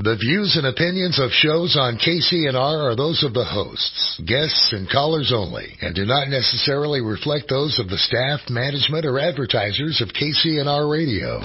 The views and opinions of shows on KCNR are those of the hosts, guests, and callers only, and do not necessarily reflect those of the staff, management, or advertisers of KCNR Radio.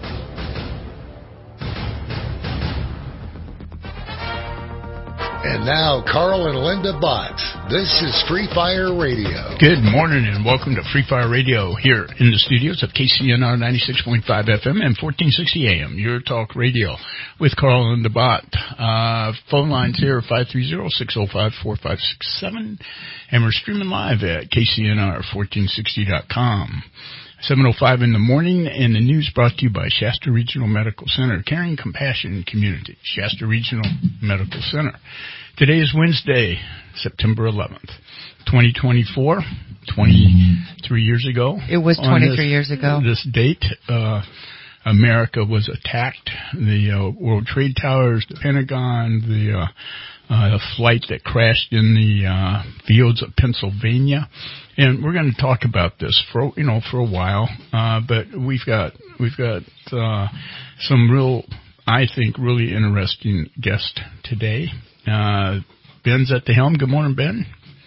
And now, Carl and Linda Bott. This is Free Fire Radio. Good morning and welcome to Free Fire Radio here in the studios of KCNR 96.5 FM and 1460 AM, your talk radio with Carl and Linda Bott. Phone lines here, 530-605-4567, and we're streaming live at KCNR1460.com. 7:05 in the morning, and the news brought to you by Shasta Regional Medical Center, caring compassion in community. Shasta Regional Medical Center. Today is Wednesday, September 11th, 2024, 23 years ago. It was 23 years ago. This date, America was attacked. The World Trade Towers, the Pentagon, the flight that crashed in the fields of Pennsylvania. And we're going to talk about this for a while, but we've got some really interesting guests today. Ben's at the helm. Good morning, Ben.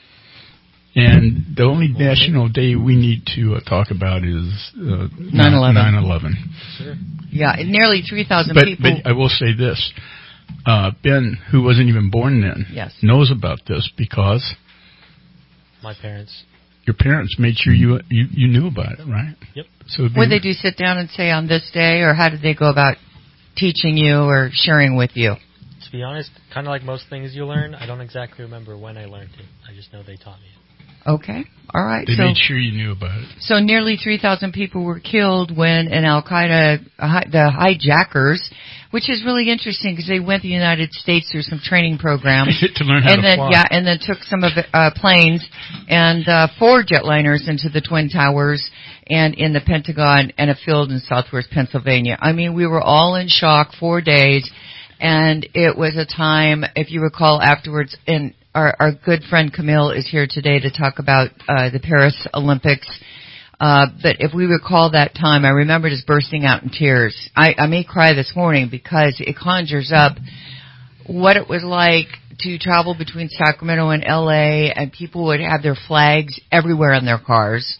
And the only national day we need to talk about is 9/11. Sure. Yeah, nearly 3,000 people. But I will say this. Ben, who wasn't even born then, knows about this because my parents. Your parents made sure you knew about it, right? Yep. So would they do sit down and say on this day, or how did they go about teaching you or sharing with you? To be honest, kind of like most things you learn, I don't exactly remember when I learned it. I just know they taught me it. Okay. All right. They made sure you knew about it. So nearly 3,000 people were killed when an Al-Qaeda, the hijackers, which is really interesting because they went to the United States through some training programs. To learn how to fly. Yeah, and then took some of the planes and 4 jetliners into the Twin Towers and in the Pentagon and a field in southwest Pennsylvania. I mean, we were all in shock 4 days, and it was a time, if you recall afterwards, and our good friend Camille is here today to talk about the Paris Olympics. But if we recall that time, I remember just bursting out in tears. I may cry this morning because it conjures up what it was like to travel between Sacramento and LA, and people would have their flags everywhere in their cars.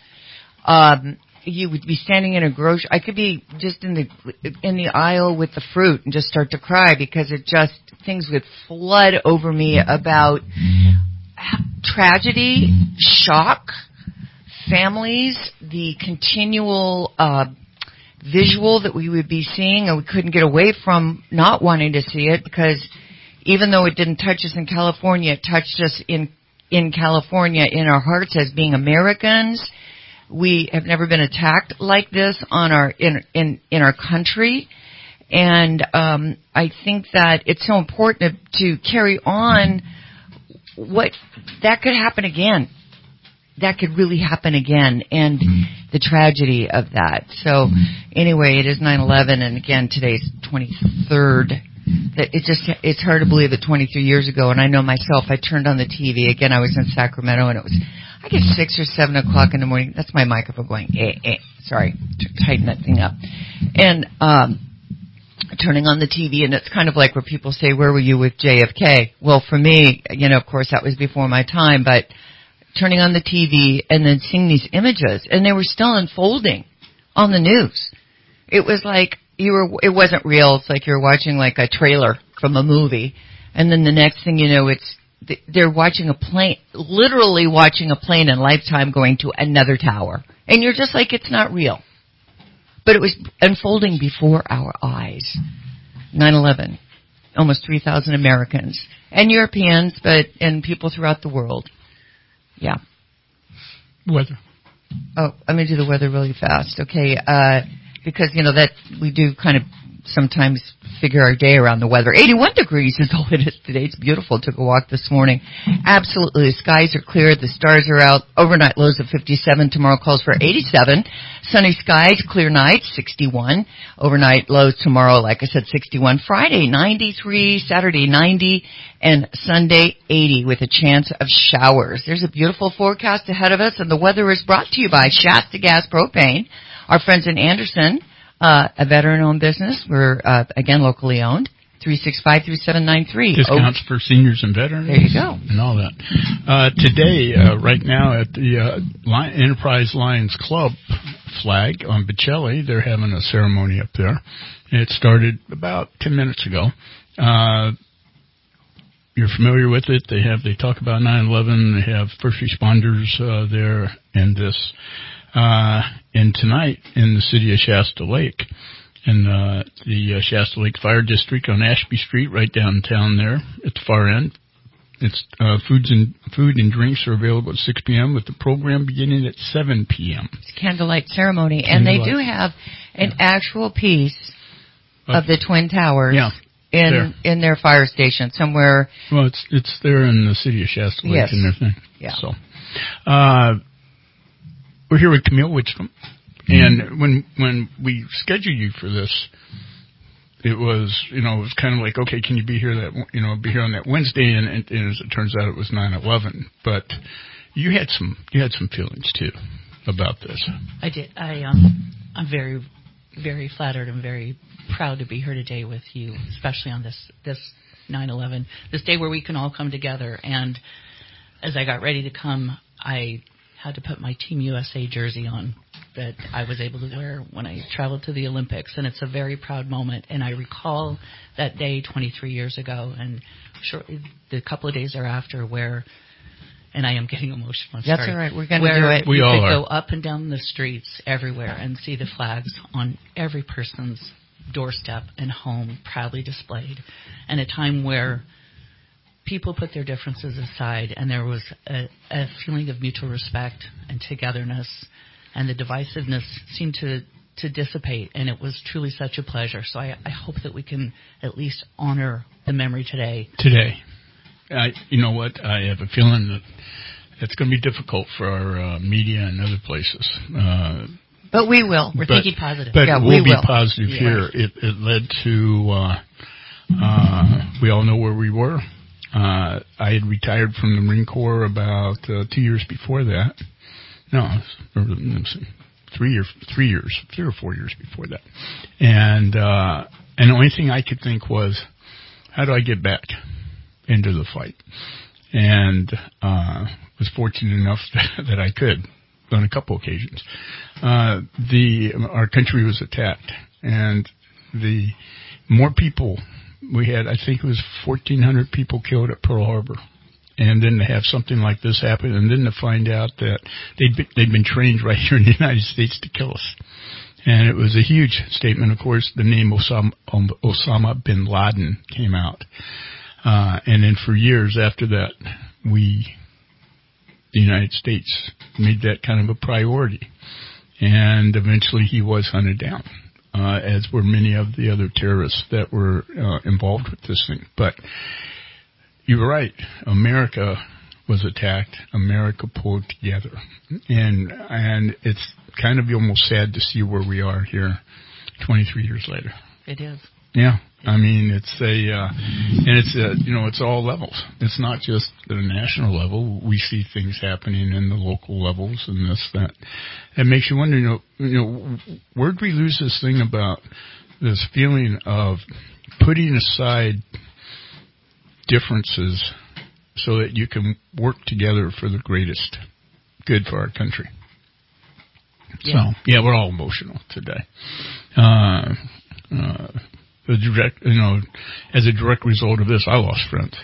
You would be standing in a grocery. I could be just in the aisle with the fruit and just start to cry because things would flood over me about tragedy, shock, families, the continual visual that we would be seeing, and we couldn't get away from not wanting to see it because even though it didn't touch us in California, it touched us in California in our hearts as being Americans. We have never been attacked like this in our country. And I think that it's so important to carry on that could happen again. That could really happen again, and the tragedy of that. So anyway, it is 9/11, and again, today's 23rd. It's hard to believe that 23 years ago, and I know myself, I turned on the TV. Again, I was in Sacramento, and it was, I guess, 6 or 7 o'clock in the morning. That's my microphone going, sorry, tighten that thing up. And turning on the TV, and it's kind of like where people say, where were you with JFK? Well, for me, of course, that was before my time, but turning on the TV and then seeing these images, and they were still unfolding on the news. It was like it wasn't real. It's like you're watching like a trailer from a movie, and then the next thing you know, they're watching a plane, literally watching a plane in Lifetime going to another tower, and you're just like, it's not real. But it was unfolding before our eyes. 9/11, almost 3,000 Americans and Europeans, and people throughout the world. Yeah. Weather. Oh, I'm going to do the weather really fast. Okay. Because, that we do kind of sometimes figure our day around the weather. 81 degrees is all it is today. It's beautiful. Took a walk this morning. Absolutely. The skies are clear. The stars are out. Overnight lows of 57. Tomorrow calls for 87. Sunny skies, clear nights, 61. Overnight lows tomorrow, like I said, 61. Friday, 93. Saturday, 90. And Sunday, 80 with a chance of showers. There's a beautiful forecast ahead of us, and the weather is brought to you by Shasta Gas Propane. Our friends in Anderson, a veteran-owned business. We're, again, locally owned. 365-3793. Discounts for seniors and veterans. There you go. And all that. Today, right now at the Enterprise Lions Club flag on Bocelli, they're having a ceremony up there. It started about 10 minutes ago. You're familiar with it. They talk about 9/11. They have first responders there in this. And tonight in the city of Shasta Lake, in the Shasta Lake Fire District on Ashby Street, right downtown there at the far end. It's food and drinks are available at 6 p.m. with the program beginning at 7 p.m. It's a candlelight ceremony, and they do have an actual piece of the Twin Towers in their fire station somewhere. Well, it's there in the city of Shasta Lake and everything. Yeah. So, we're here with Camille Wickstrom, and when we scheduled you for this, it was kind of like, okay, can you be here on that Wednesday? And as it turns out, it was 9/11. But you had some feelings too about this. I did. I'm very, very flattered and very proud to be here today with you, especially on this 9/11, this day where we can all come together. And as I got ready to come, I had to put my Team USA jersey on that I was able to wear when I traveled to the Olympics, and it's a very proud moment. And I recall that day 23 years ago, and shortly the couple of days thereafter, where, and I am getting emotional. That's all right. We're going to do it. We all are. Go up and down the streets everywhere and see the flags on every person's doorstep and home proudly displayed, and a time where people put their differences aside, and there was a feeling of mutual respect and togetherness, and the divisiveness seemed to dissipate, and it was truly such a pleasure. So I hope that we can at least honor the memory today. You know what? I have a feeling that it's going to be difficult for our media and other places. But we will. We're thinking positive. But we'll be will. positive here. It led to, we all know where we were. I had retired from the Marine Corps about 2 years before that. No, 3 or 4 years before that. And the only thing I could think was, how do I get back into the fight? And was fortunate enough that I could on a couple occasions. Our country was attacked, and the more people we had, I think it was 1,400 people killed at Pearl Harbor. And then to have something like this happen, and then to find out that they'd been trained right here in the United States to kill us. And it was a huge statement. Of course, the name Osama bin Laden came out. And then for years after that, the United States made that kind of a priority. And eventually he was hunted down, as were many of the other terrorists that were involved with this thing. But you were right. America was attacked. America pulled together. And it's kind of almost sad to see where we are here 23 years later. It is. Yeah. I mean, it's all levels. It's not just at a national level. We see things happening in the local levels and this, that. It makes you wonder, where'd we lose this thing about this feeling of putting aside differences so that you can work together for the greatest good for our country. Yeah. So, we're all emotional today. As a direct result of this, I lost friends.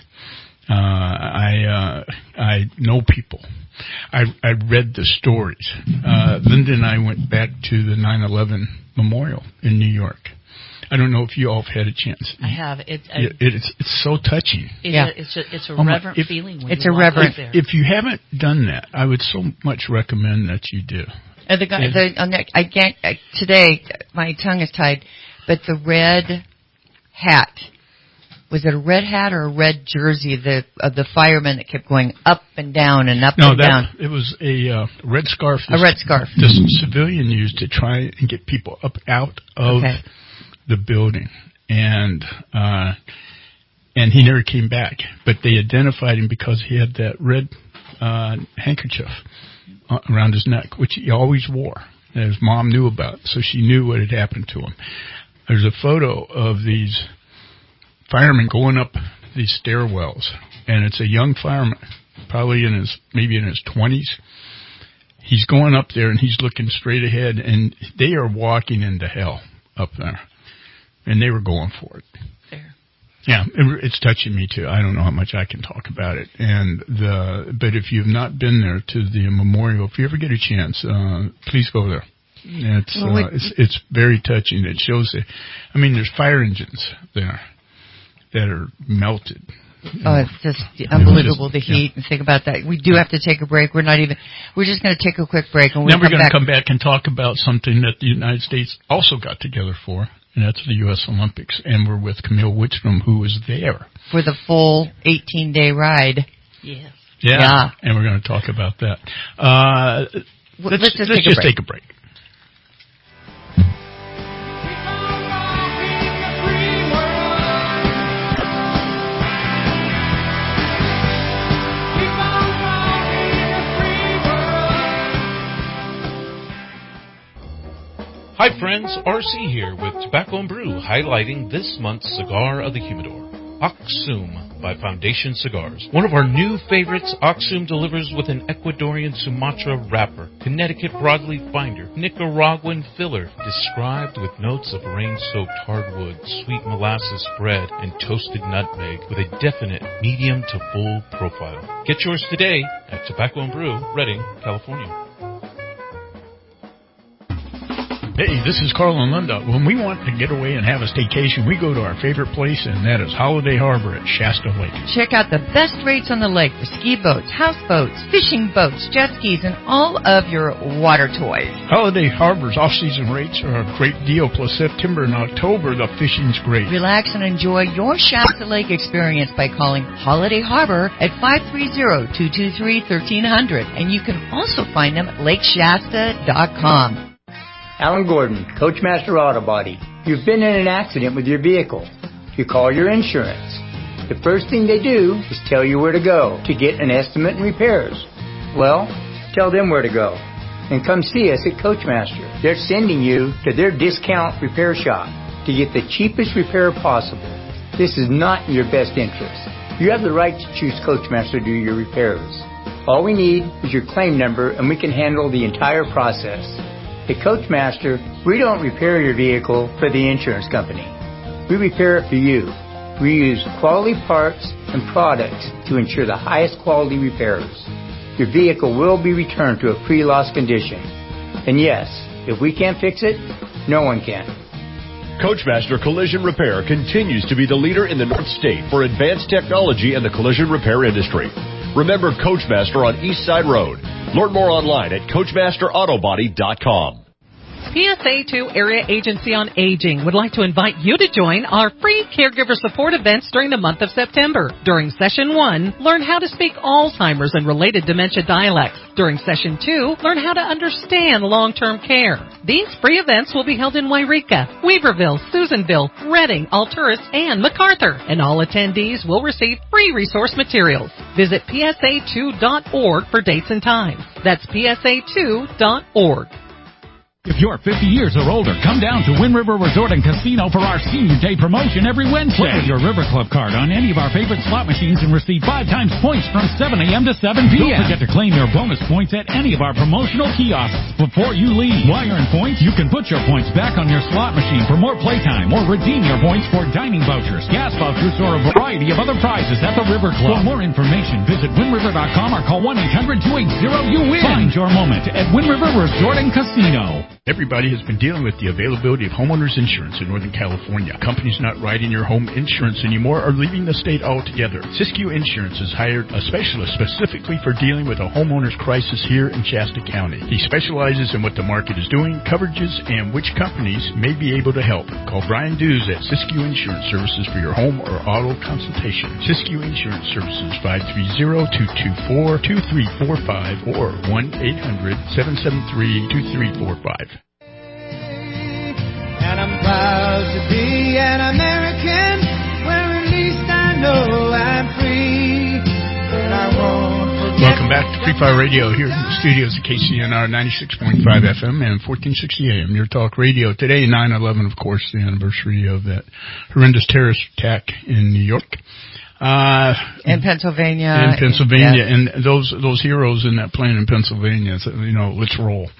I know people. I read the stories. Linda and I went back to the 9/11 memorial in New York. I don't know if you all have had a chance. I have. It's so touching. It's a reverent feeling. When it's you a walk reverent. there. If you haven't done that, I would so much recommend that you do. Today, my tongue is tied, but the red hat, was it a red hat or a red jersey of the fireman that kept going up and down and up and down? It was a red scarf. A red scarf. The civilian used to try and get people up out of the building, and he never came back. But they identified him because he had that red handkerchief around his neck, which he always wore, that his mom knew about, so she knew what had happened to him. There's a photo of these fireman going up these stairwells, and it's a young fireman, probably maybe in his 20s. He's going up there, and he's looking straight ahead, and they are walking into hell up there, and they were going for it. Fair. Yeah, it's touching me too. I don't know how much I can talk about it. But if you've not been there to the memorial, if you ever get a chance, please go there. It's very touching. It shows there's fire engines there that are melted. It's just unbelievable, the heat. And think about that. We do have to take a break. We're just going to take a quick break. And then we're going to come back and talk about something that the United States also got together for, and that's the U.S. Olympics. And we're with Camille Wickstrom, who was there. For the full 18-day ride. Yes. Yeah. And we're going to talk about that. Let's just take a break. Hi friends, RC here with Tobacco and Brew, highlighting this month's Cigar of the Humidor, Aksum by Foundation Cigars. One of our new favorites, Aksum delivers with an Ecuadorian Sumatra wrapper, Connecticut broadleaf binder, Nicaraguan filler, described with notes of rain-soaked hardwood, sweet molasses bread, and toasted nutmeg, with a definite medium to full profile. Get yours today at Tobacco and Brew, Redding, California. Hey, this is Carl and Linda. When we want to get away and have a staycation, we go to our favorite place, and that is Holiday Harbor at Shasta Lake. Check out the best rates on the lake for ski boats, houseboats, fishing boats, jet skis, and all of your water toys. Holiday Harbor's off-season rates are a great deal, plus September and October, the fishing's great. Relax and enjoy your Shasta Lake experience by calling Holiday Harbor at 530-223-1300, and you can also find them at lakeshasta.com. Alan Gordon, Coachmaster Auto Body. You've been in an accident with your vehicle. You call your insurance. The first thing they do is tell you where to go to get an estimate and repairs. Well, tell them where to go. And come see us at Coachmaster. They're sending you to their discount repair shop to get the cheapest repair possible. This is not in your best interest. You have the right to choose Coachmaster to do your repairs. All we need is your claim number, and we can handle the entire process. At Coachmaster, we don't repair your vehicle for the insurance company. We repair it for you. We use quality parts and products to ensure the highest quality repairs. Your vehicle will be returned to a pre-loss condition. And yes, if we can't fix it, no one can. Coachmaster Collision Repair continues to be the leader in the North State for advanced technology in the collision repair industry. Remember Coachmaster on East Side Road. Learn more online at CoachmasterAutobody.com. PSA2 Area Agency on Aging would like to invite you to join our free caregiver support events during the month of September. During Session 1, learn how to speak Alzheimer's and related dementia dialects. During Session 2, learn how to understand long-term care. These free events will be held in Wairika, Weaverville, Susanville, Redding, Alturas, and MacArthur, and all attendees will receive free resource materials. Visit PSA2.org for dates and times. That's PSA2.org. If you're 50 years or older, come down to Wind River Resort and Casino for our Senior Day promotion every Wednesday. Play with your River Club card on any of our favorite slot machines and receive 5 times points from 7 a.m. to 7 p.m. Don't forget to claim your bonus points at any of our promotional kiosks before you leave. While you're in points, you can put your points back on your slot machine for more playtime or redeem your points for dining vouchers, gas vouchers, or a variety of other prizes at the River Club. For more information, visit WindRiver.com or call 1-800-280-YOU-WIN. Find your moment at Wind River Resort and Casino. Everybody has been dealing with the availability of homeowners insurance in Northern California. Companies not writing your home insurance anymore are leaving the state altogether. Siskiyou Insurance has hired a specialist specifically for dealing with a homeowner's crisis here in Shasta County. He specializes in what the market is doing, coverages, and which companies may be able to help. Call Brian Dews at Siskiyou Insurance Services for your home or auto consultation. Siskiyou Insurance Services, 530-224-2345 or 1-800-773-2345. And I'm proud to be an American, where at least I know I'm free. And I won't forget. Welcome back to Free Fire Radio here in the studios of KCNR 96.5 FM and 1460 AM. Your talk radio. Today, 9/11, of course, the anniversary of that horrendous terrorist attack in New York. In Pennsylvania. And those heroes in that plane in Pennsylvania, so, let's roll.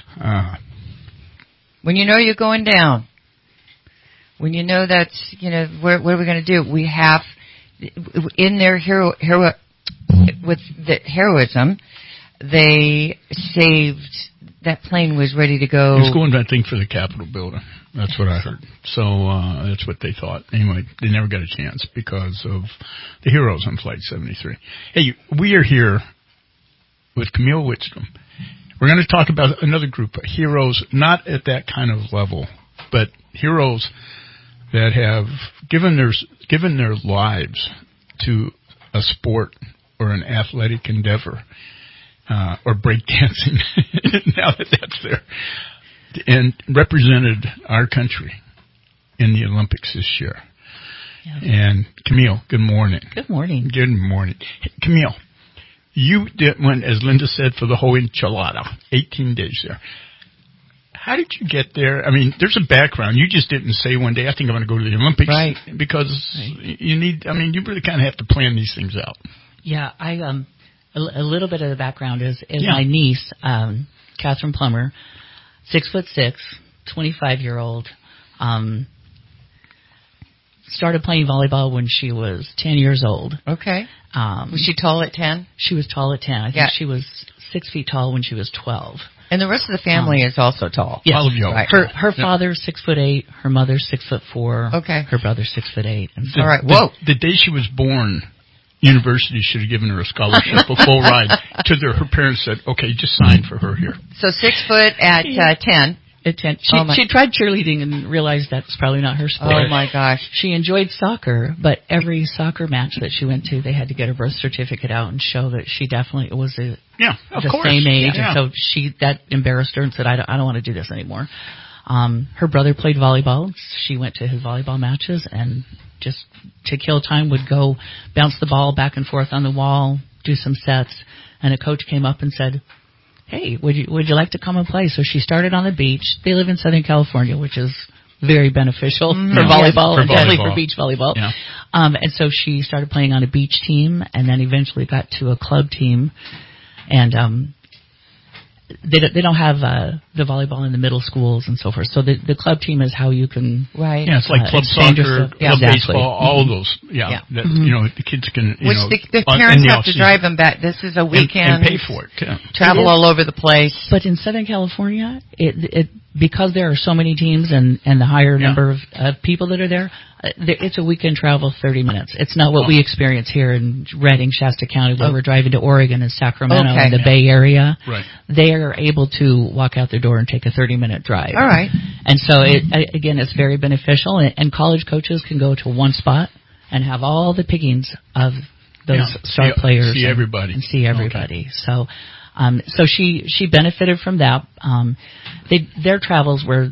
When you know you're going down, when you know that's, what are we going to do? We have, in their with the heroism, they saved, that plane was ready to go. He was going, I think, for the Capitol building. That's what I heard. So that's what they thought. Anyway, they never got a chance because of the heroes on Flight 73. Hey, we are here with Camille Wickstrom. We're going to talk about another group of heroes, not at that kind of level, but heroes that have given their lives to a sport or an athletic endeavor, or breakdancing, now that that's there, and represented our country in the Olympics this year. Yes. And Camille, good morning. Good morning. Good morning. Hey, Camille, you went, as Linda said, for the whole enchilada, 18 days there. How did you get there? I mean, there's a background. You just didn't say one day, I think I'm going to go to the Olympics. Right. Because you really kind of have to plan these things out. Yeah, a little bit of the background is my niece, Catherine Plummer, 6'6", 25-year-old, started playing volleyball when she was 10 years old. Okay. Was she tall at 10? She was tall at 10. I think she was 6 feet tall when she was 12. And the rest of the family is also tall. Yes. All of you. Right. Her father's 6'8", her mother's 6'4". Okay. Her brother's 6'8". All right. Whoa. The day she was born, university should have given her a scholarship, a full ride. Her parents said, "Okay, just sign for her here." So 6 foot at 10. At 10. She tried cheerleading and realized that's probably not her sport. Oh my gosh. She enjoyed soccer, but every soccer match that she went to, they had to get her birth certificate out and show that she definitely was the same age. Yeah. And so that embarrassed her and said, I don't want to do this anymore. Her brother played volleyball. She went to his volleyball matches and just to kill time would go bounce the ball back and forth on the wall, do some sets, and a coach came up and said, "Hey, would you like to come and play?" So she started on the beach. They live in Southern California, which is very beneficial for volleyball and definitely for beach volleyball. Yeah. And so she started playing on a beach team and then eventually got to a club team. And they don't have the volleyball in the middle schools and so forth. So the club team is how you can Yeah, it's like club soccer, club baseball, all of those. Yeah. That, the kids can the parents have to drive them back. This is a weekend and pay for it. Yeah. Travel all over the place. But in Southern California, it because there are so many teams and the higher number of people that are there, it's a weekend travel, 30 minutes. It's not what we experience here in Redding, Shasta County, where we're driving to Oregon and Sacramento and the Bay Area. Right. They are able to walk out their door and take a 30-minute drive. All right. And so, again, it's very beneficial. And college coaches can go to one spot and have all the pickings of those star players. See everybody. And see everybody. Okay. So she benefited from that. Their travels were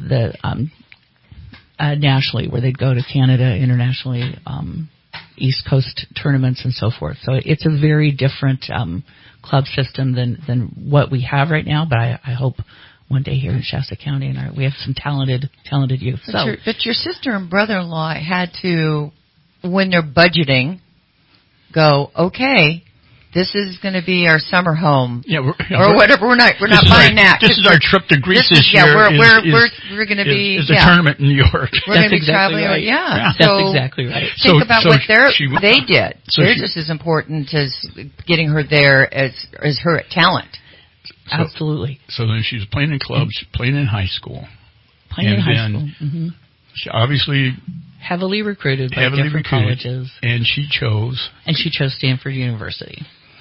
nationally, where they'd go to Canada internationally, East Coast tournaments and so forth. So it's a very different club system than what we have right now. But I hope one day here in Shasta County, we have some talented youth. But your sister and brother-in-law had to, when they're budgeting, go, okay, this is going to be our summer home, or whatever. We're not buying that. This is our trip to Greece this year. We're going to be is a tournament in New York. We're going to be traveling. Right. Yeah, that's exactly right. Think about what they did. They're just as important as getting her there as her talent. Absolutely. So then she was playing in clubs, playing in high school. Mm-hmm. She obviously heavily recruited by different colleges, and she chose Stanford University.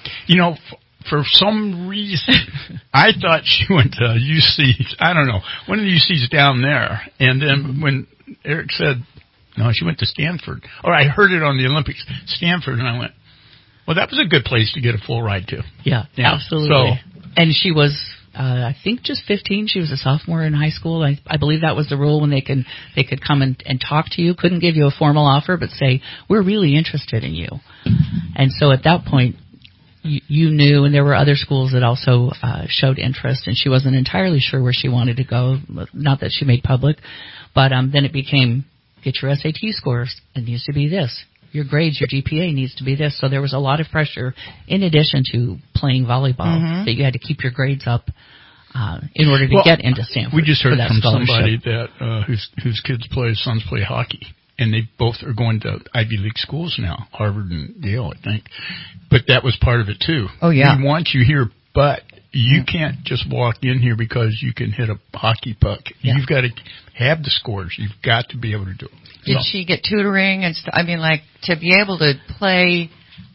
For some reason, I thought she went to UC. I don't know, one of the UCs down there. And then when Eric said, no, she went to Stanford, or I heard it on the Olympics, Stanford, and I went, well, that was a good place to get a full ride to. Yeah. Absolutely. And she was, I think, just 15. She was a sophomore in high school. I believe that was the rule when they could come and talk to you. Couldn't give you a formal offer, but say, we're really interested in you. And so at that point, you knew, and there were other schools that also showed interest, and she wasn't entirely sure where she wanted to go. Not that she made public, but then it became, get your SAT scores. It needs to be this. Your grades, your GPA needs to be this. So there was a lot of pressure, in addition to playing volleyball, that you had to keep your grades up in order to get into Stanford. We just heard from somebody scholarship. that whose sons play hockey. And they both are going to Ivy League schools now, Harvard and Yale, I think. But that was part of it, too. Oh, yeah. We want you here, but you can't just walk in here because you can hit a hockey puck. Yeah. You've got to have the scores. You've got to be able to do it. Did she get tutoring and stuff? I mean, like, to be able to play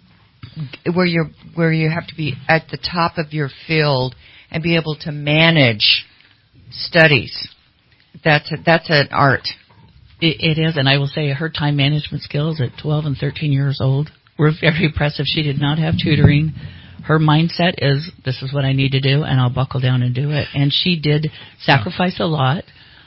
where you have to be at the top of your field and be able to manage studies, that's an art. It is, and I will say her time management skills at 12 and 13 years old were very impressive. She did not have tutoring. Her mindset is, this is what I need to do, and I'll buckle down and do it. And she did sacrifice a lot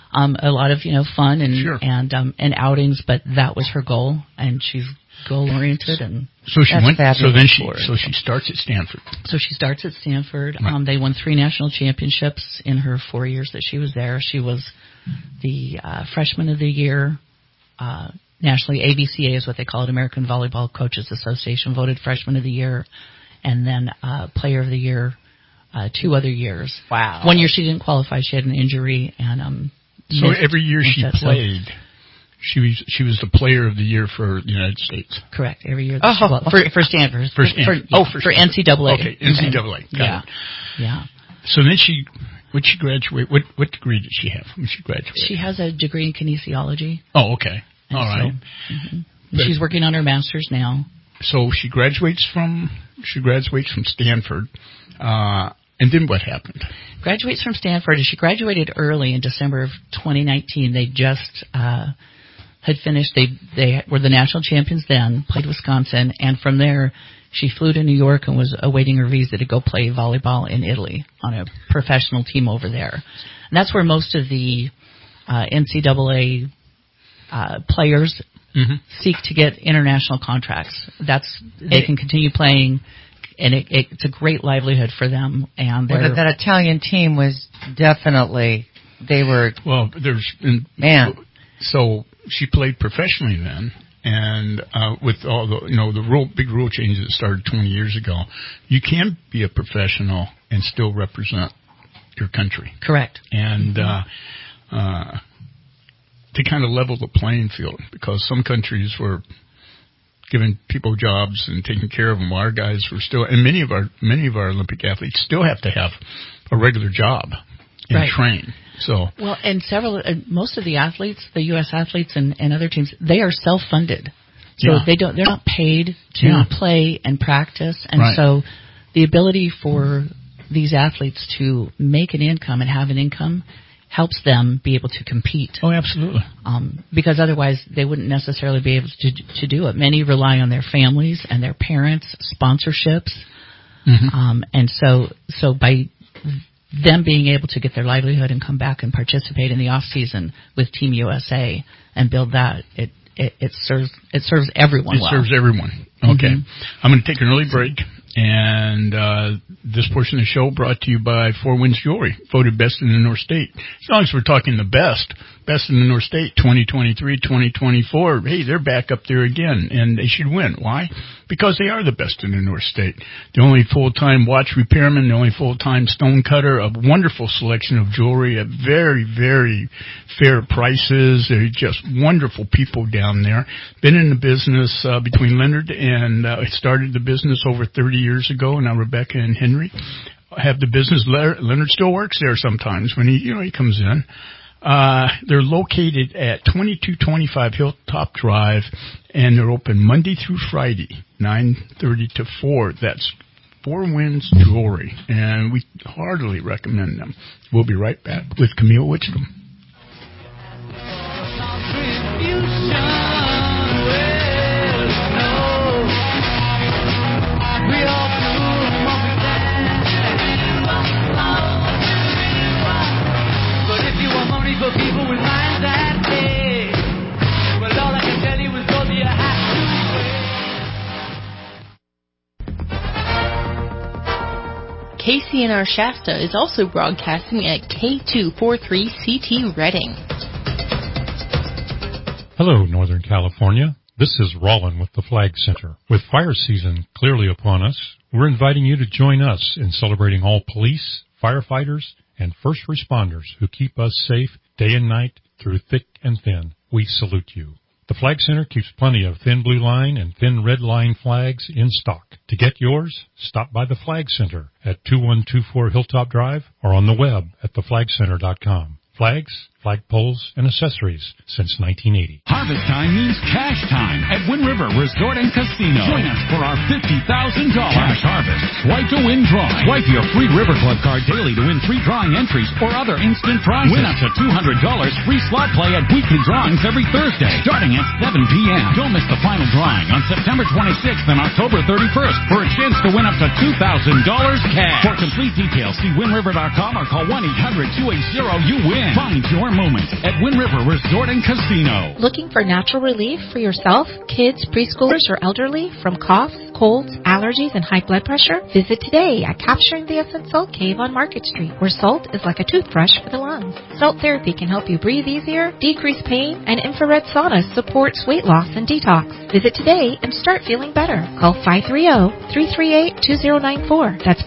of fun and outings, but that was her goal, and she's goal oriented, and so she went. So then she starts at Stanford. So she starts at Stanford. Right. They won 3 national championships in her 4 years that she was there. She was the freshman of the year. Nationally, AVCA is what they call it, American Volleyball Coaches Association, voted freshman of the year, and then player of the year 2 other years. Wow. 1 year she didn't qualify; she had an injury, and so every year she played. She was the player of the year for the United States. Correct. Every year for Stanford. For NCAA. Okay, NCAA. Got it. Yeah. So then when she graduated, what degree did she have when she graduated? She has a degree in kinesiology. Oh, okay. All right. She's working on her master's now. So she graduates from Stanford. And then what happened? Graduates from Stanford. She graduated early in December of 2019. They just had finished. They were the national champions then, played Wisconsin, and from there she flew to New York and was awaiting her visa to go play volleyball in Italy on a professional team over there. And that's where most of the NCAA players seek to get international contracts. They can continue playing, and it's a great livelihood for them. And that Italian team was definitely, they were. Well, so she played professionally then, and with all the big rule changes that started 20 years ago, you can be a professional and still represent your country. Correct. And to kind of level the playing field, because some countries were giving people jobs and taking care of them, while our guys were still, and many of our Olympic athletes still have to have a regular job and train. So well, and most of the athletes, the U.S. athletes and other teams, they are self-funded, so they're not paid to play and practice, and so the ability for these athletes to make an income and have an income helps them be able to compete. Oh, absolutely. Because otherwise they wouldn't necessarily be able to do it. Many rely on their families and their parents' sponsorships. And so by them being able to get their livelihood and come back and participate in the off season with Team USA and build that, it serves everyone well. It serves everyone. Okay. I'm going to take an early break. And this portion of the show brought to you by Four Winds Jewelry, voted best in the North State. As long as we're talking the best in the North State, 2023, 2024, hey, they're back up there again, and they should win. Why? Because they are the best in the North State. The only full-time watch repairman, the only full-time stone cutter, a wonderful selection of jewelry at very, very fair prices. They're just wonderful people down there. Been in the business between Leonard and started the business over 30 years ago. Now Rebecca and Henry have the business. Leonard still works there sometimes when he comes in. They're located at 2225 Hilltop Drive, and they're open Monday through Friday, 9:30 to 4. That's Four Winds Jewelry, and we heartily recommend them. We'll be right back with Camille Wichtam. For people with minds that day, well, all I can tell you is go the KCNR Shasta is also broadcasting at K243CT Reading. Hello, Northern California. This is Rollin with the Flag Center. With fire season clearly upon us, we're inviting you to join us in celebrating all police, firefighters, and first responders who keep us safe day and night through thick and thin. We salute you. The Flag Center keeps plenty of thin blue line and thin red line flags in stock. To get yours, stop by the Flag Center at 2124 Hilltop Drive or on the web at theflagcenter.com. Flags, flagpoles, and accessories since 1980. Harvest time means cash time at Wind River Resort and Casino. Join us for our $50,000 Cash Harvest Swipe to Win drawing. Swipe your free River Club card daily to win 3 drawing entries or other instant prizes. Win up to $200 free slot play at weekly drawings every Thursday, starting at 7 p.m. Don't miss the final drawing on September 26th and October 31st for a chance to win up to $2,000 cash. For complete details, see WindRiver.com or call 1-800-280-YOU-WIN. Find your moment at Wind River Resort and Casino. Looking for natural relief for yourself, kids, preschoolers, or elderly from coughs, colds, allergies, and high blood pressure? Visit today at Capturing the Essence Salt Cave on Market Street, where salt is like a toothbrush for the lungs. Salt therapy can help you breathe easier, decrease pain, and infrared sauna supports weight loss and detox. Visit today and start feeling better. Call 530-338-2094. That's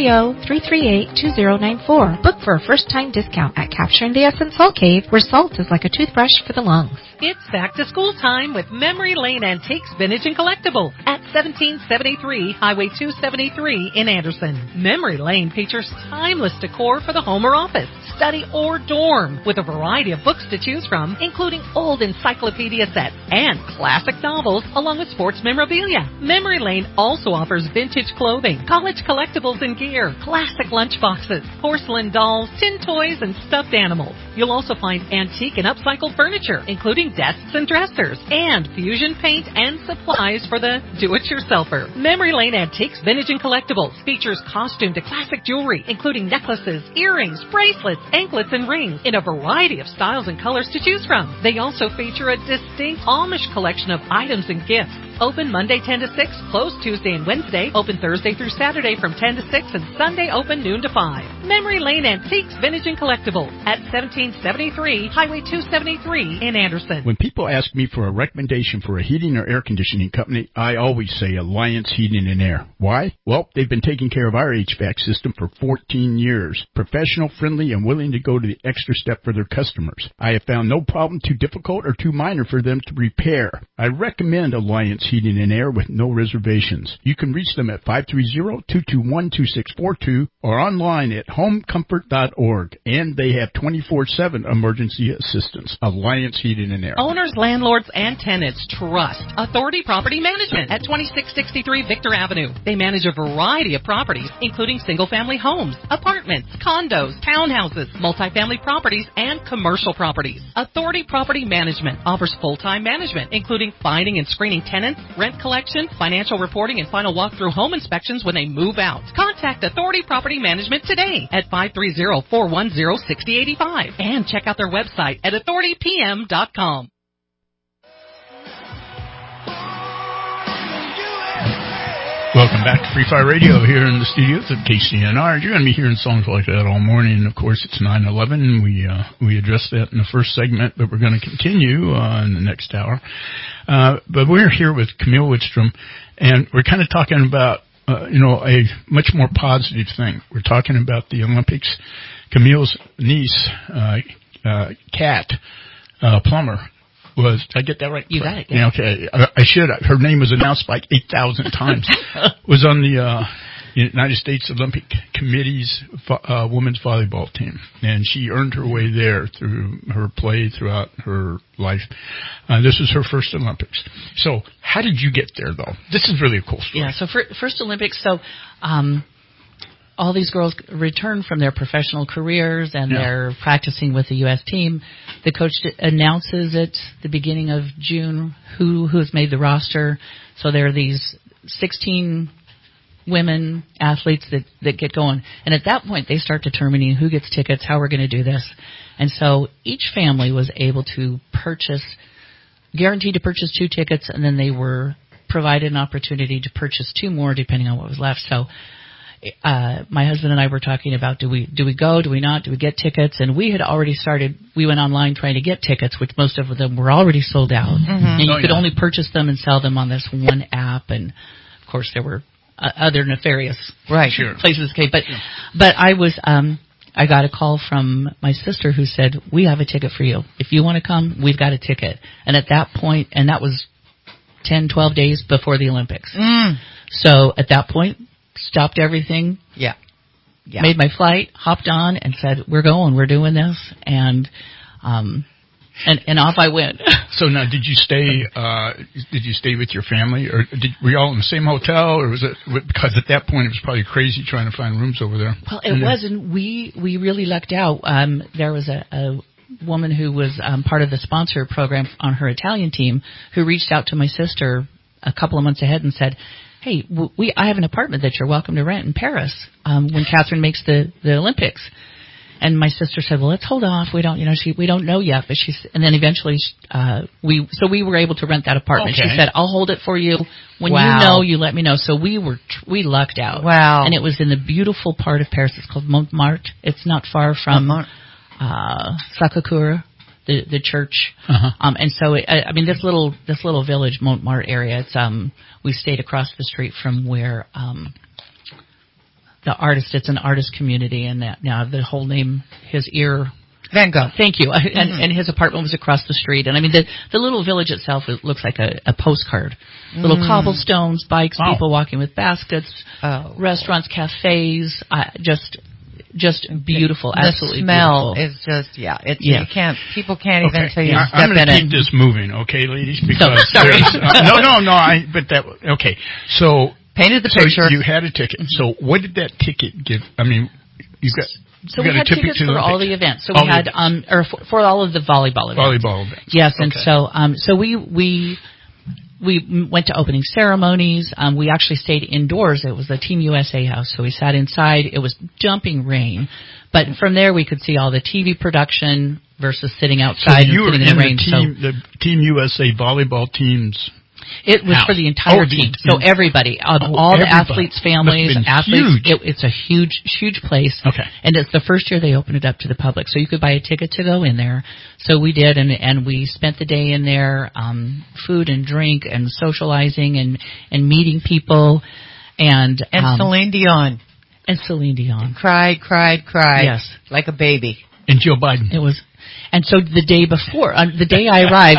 530-338-2094. Book for a first-time discount at Capturing the Essence Salt Cave, where salt is like a toothbrush for the lungs. It's back to school time with Memory Lane Antiques Vintage and Collectible at 1773 Highway 273 in Anderson. Memory Lane features timeless decor for the home or office, study, or dorm, with a variety of books to choose from, including old encyclopedia sets and classic novels, along with sports memorabilia. Memory Lane also offers vintage clothing, college collectibles and gear, classic lunch boxes, porcelain dolls, tin toys, and stuffed animals. You'll also find antique and upcycled furniture, including desks and dressers, and fusion paint and supplies for the do-it-yourselfer. Memory Lane Antiques Vintage and Collectibles features costume to classic jewelry, including necklaces, earrings, bracelets, anklets, and rings in a variety of styles and colors to choose from. They also feature a distinct Amish collection of items and gifts. Open Monday 10 to 6, closed Tuesday and Wednesday, open Thursday through Saturday from 10 to 6, and Sunday open noon to 5. Memory Lane Antiques Vintage and Collectibles at 1773 Highway 273 in Anderson. When people ask me for a recommendation for a heating or air conditioning company, I always say Alliance Heating and Air. Why? Well, they've been taking care of our HVAC system for 14 years. Professional, friendly, and willing to go to the extra step for their customers. I have found no problem too difficult or too minor for them to repair. I recommend Alliance Heating and Air with no reservations. You can reach them at 530-221-2642 or online at homecomfort.org. And they have 24/7 emergency assistance. Alliance Heating and Air. Owners, landlords, and tenants trust Authority Property Management at 2663 Victor Avenue. They manage a variety of properties, including single-family homes, apartments, condos, townhouses, multifamily properties, and commercial properties. Authority Property Management offers full-time management, including finding and screening tenants, rent collection, financial reporting, and final walkthrough home inspections when they move out. Contact Authority Property Management today at 530-410-6085 and check out their website at authoritypm.com. Welcome back to Free Fire Radio here in the studios of KCNR. You're going to be hearing songs like that all morning. And, of course, it's 9/11. We addressed that in the first segment, but we're going to continue in the next hour. But we're here with Camille Wittstrom, and we're kind of talking about, a much more positive thing. We're talking about the Olympics. Camille's niece, Kat Plummer, did I get that right? You got it. Yeah, okay. I should. Her name was announced like 8,000 times. Was on the United States Olympic Committee's women's volleyball team, and she earned her way there through her play throughout her life. This was her first Olympics. So how did you get there, though? This is really a cool story. Yeah, so first Olympics, all these girls return from their professional careers and they're practicing with the U.S. team. The coach announces at the beginning of June who's made the roster. So there are these 16 women athletes that get going. And at that point, they start determining who gets tickets, how we're going to do this. And so each family was able to guaranteed to purchase 2 tickets, and then they were provided an opportunity to purchase 2 more depending on what was left. So my husband and I were talking about do we go, do we not, do we get tickets? And we had already started. We went online trying to get tickets, which most of them were already sold out, and you could only purchase them and sell them on this one app. And of course, there were other nefarious places. Okay, but I was. I got a call from my sister who said, we have a ticket for you. If you want to come, we've got a ticket. And at that point, and that was 10, 12 days before the Olympics. So at that point, stopped everything. Yeah. Made my flight, hopped on, and said, we're going, we're doing this. And off I went. So now, did you stay with your family, or were you all in the same hotel, or was it because at that point it was probably crazy trying to find rooms over there? Well, it wasn't. We really lucked out. There was a woman who was part of the sponsor program on her Italian team who reached out to my sister a couple of months ahead and said, hey, I have an apartment that you're welcome to rent in Paris when Catherine makes the Olympics. And my sister said, well, let's hold off. We don't know yet. But and then eventually, we were able to rent that apartment. Okay. She said, I'll hold it for you. When you know, you let me know. So we lucked out. Wow. And it was in the beautiful part of Paris. It's called Montmartre. It's not far from, Sacré-Cœur, the church. And so, this little village, Montmartre area, it's, we stayed across the street from where, it's an artist community, and now the whole name, Van Gogh. Thank you. And his apartment was across the street. And the little village itself, it looks like a postcard. Little cobblestones, bikes, people walking with baskets, restaurants, cafes, just beautiful, absolutely beautiful. The smell is just, people can't even until you step in it. I'm going to keep this moving, okay, ladies? Because okay. So, painted the picture. So you had a ticket. So what did that ticket give? I mean, you got. So we had tickets for all the events. So we had for all of the volleyball events. Volleyball events. Yes, and so we went to opening ceremonies. We actually stayed indoors. It was the Team USA house, so we sat inside. It was dumping rain, but from there we could see all the TV production versus sitting outside and sitting in the rain. The Team USA volleyball teams. It was for the entire team, so everybody, all the athletes' families, it's a huge place. Okay, and it's the first year they opened it up to the public, so you could buy a ticket to go in there. So we did, and we spent the day in there, food and drink and socializing and meeting people, and Celine Dion. And Celine Dion cried, yes, like a baby. And Joe Biden. It was, and so the day before, the day I arrived.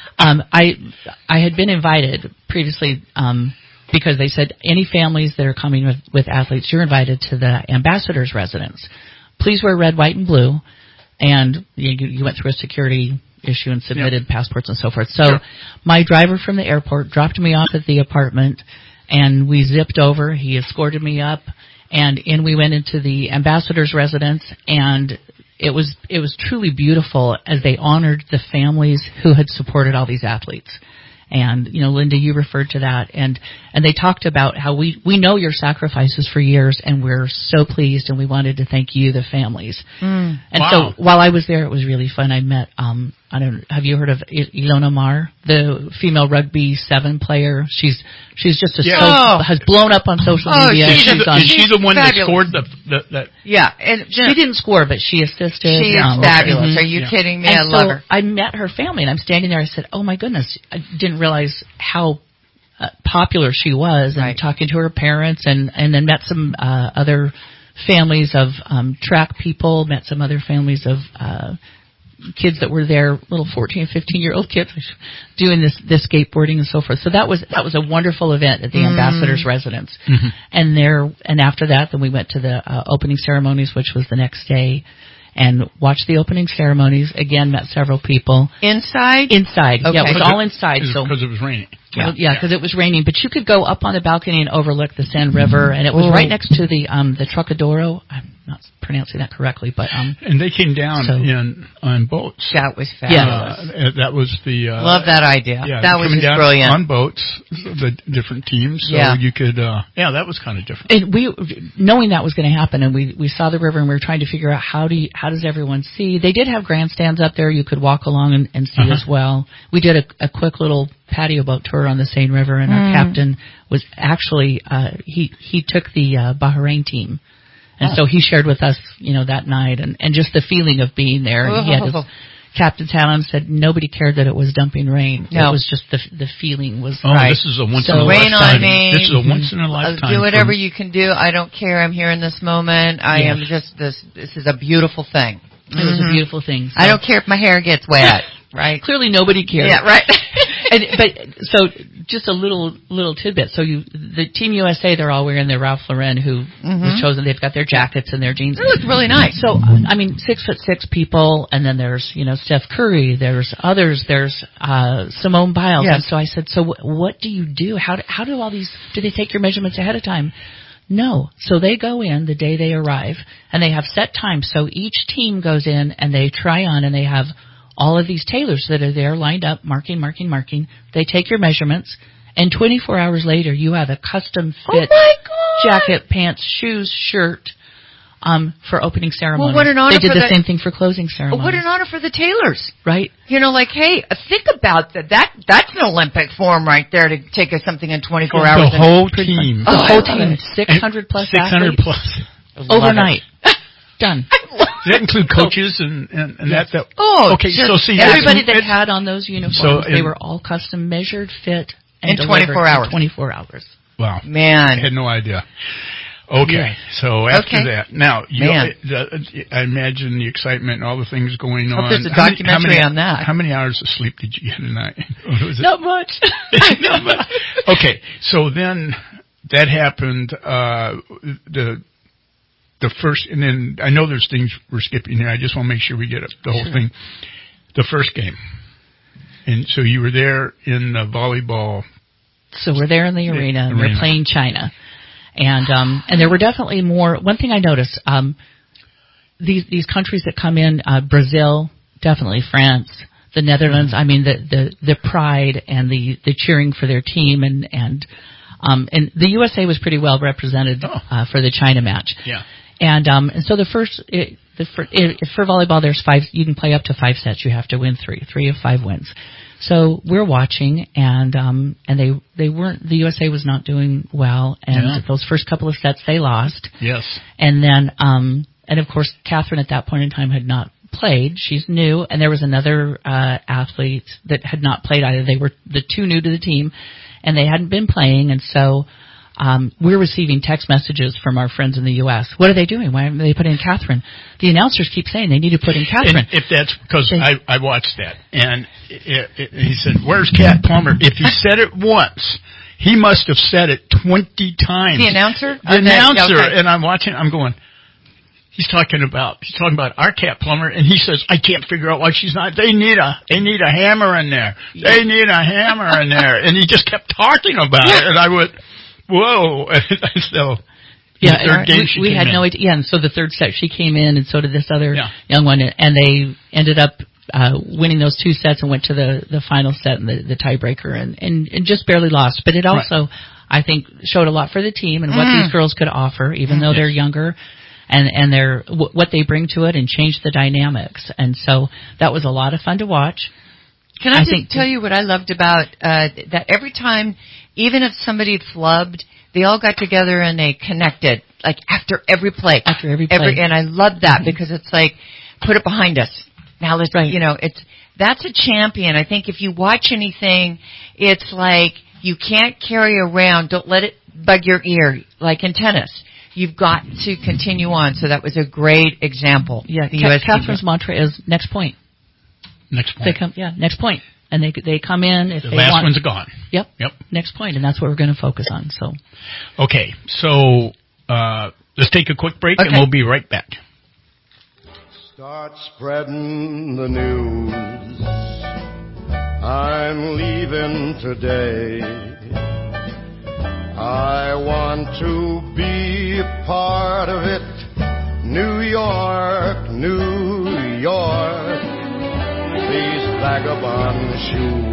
I had been invited previously because they said any families that are coming with athletes, you're invited to the ambassador's residence. Please wear red, white, and blue. And you went through a security issue and submitted passports and so forth. So my driver from the airport dropped me off at the apartment, and we zipped over. He escorted me up, and we went into the ambassador's residence, and it was truly beautiful as they honored the families who had supported all these athletes. And, Linda, you referred to that. And they talked about how we know your sacrifices for years, and we're so pleased, and we wanted to thank you, the families. And so while I was there, it was really fun. I met, have you heard of Ilona Maher, the female rugby 7 player? She's just has blown up on social media. Is she the one that scored that? Yeah. And she didn't score, but she assisted. She is fabulous. Are you kidding me? I love her. I met her family, and I'm standing there. I said, oh, my goodness. I didn't realize how popular she was, and talking to her parents, and then met some other families of track people, met some other families of kids that were there, little 14, 15-year-old kids doing this skateboarding and so forth. So that was a wonderful event at the ambassador's residence. And after that, then we went to the opening ceremonies, which was the next day, and watched the opening ceremonies. Again, met several people. Inside? Inside. Okay. Yeah, it was all inside. Because it was raining. Yeah, because it was raining. But you could go up on the balcony and overlook the Seine River, and it was right next to the Trocadero. not pronouncing that correctly, but and they came down on boats. That was fabulous. That was the love that idea. Yeah, that was coming down brilliant on boats, the different teams, so you could. That was kind of different. And we, knowing that was going to happen, and we saw the river, and we were trying to figure out how does everyone see. They did have grandstands up there; you could walk along and see as well. We did a quick little patio boat tour on the Seine River, and our captain was actually he took the Bahrain team, and so he shared with us, that night, and just the feeling of being there. And he had his captain's hat on and said nobody cared that it was dumping rain. No. It was just the feeling was right. This is a once in a lifetime. This is a once in a lifetime. Do whatever you can do. I don't care. I'm here in this moment. I am just this is a beautiful thing. It was a beautiful thing. So. I don't care if my hair gets wet. Right. Clearly nobody cared. Yeah, right. But so just a little tidbit. So the Team USA, they're all wearing their Ralph Lauren, who was chosen. They've got their jackets and their jeans. It looks really nice. So 6'6" people, and then there's Steph Curry. There's others. There's Simone Biles. Yes. And so I said, so what do you do? How do all these? Do they take your measurements ahead of time? No. So they go in the day they arrive, and they have set times. So each team goes in and they try on, and they have all of these tailors that are there lined up, marking. They take your measurements, and 24 hours later, you have a custom fit jacket, pants, shoes, shirt for opening ceremony. Well, what an honor they did for the same thing for closing ceremony. What an honor for the tailors. Right? Hey, think about that. That's an Olympic form right there to take us something in 24 hours. The whole team. The whole team. 600 plus 600 athletes. plus. Overnight. Done. Does that include coaches and yes. that? Oh, okay. So see, everybody that had on those uniforms, they were all custom measured, fit, and in 24 hours. 24 hours. Wow, man, I had no idea. Okay, so after that, now I imagine the excitement and all the things going on. There's a documentary on that. How many hours of sleep did you get tonight? Not much. Not much. Okay, so then that happened. The first, and then I know there's things we're skipping here. I just want to make sure we get the whole thing. The first game. And so you were there in the volleyball. So we're there in the arena, and we're playing China. And there were definitely more. One thing I noticed, these countries that come in, Brazil, definitely France, the Netherlands, the pride and the cheering for their team and the USA was pretty well represented for the China match. Yeah. And so for volleyball, there's 5. You can play up to 5 sets. You have to win 3 of 5 wins. So we're watching, and they weren't. The USA was not doing well, and those first couple of sets they lost. Yes. And then, and of course, Catherine at that point in time had not played. She's new, and there was another athlete that had not played either. They were the 2 new to the team, and they hadn't been playing, and so. We're receiving text messages from our friends in the U.S. What are they doing? Why haven't they put in Catherine? The announcers keep saying they need to put in Catherine. And if that's because I watched that, and he said, "Where's Cat Plummer?" If he said it once, he must have said it 20 times. The announcer? The announcer. Okay. And I'm watching. I'm going. He's talking about our Cat Plummer, and he says, "I can't figure out why she's not. They need a hammer in there. They need a hammer in there." And he just kept talking about it, and I went. Whoa! So we had no idea. Yeah, and so the third set she came in, and so did this other young one, and they ended up winning those 2 sets and went to the final set and the tiebreaker, and just barely lost. But it also, I think, showed a lot for the team and what these girls could offer, even though they're younger, and they're what they bring to it and change the dynamics. And so that was a lot of fun to watch. Can I just tell you what I loved about that every time, even if somebody flubbed, they all got together and they connected, like after every play. After every play. And I love that because it's like, put it behind us. Now let's, that's a champion. I think if you watch anything, it's like you can't carry around, don't let it bug your ear, like in tennis. You've got to continue on. So that was a great example. Yeah, Catherine's mantra is next point. Next point. Next point. And they come in if the they last want. One's gone. Yep. Next point, and that's what we're going to focus on. So. Okay, so let's take a quick break, and we'll be right back. Start spreading the news. I'm leaving today. I want to be a part of it. New York, New York, these vagabond shoes.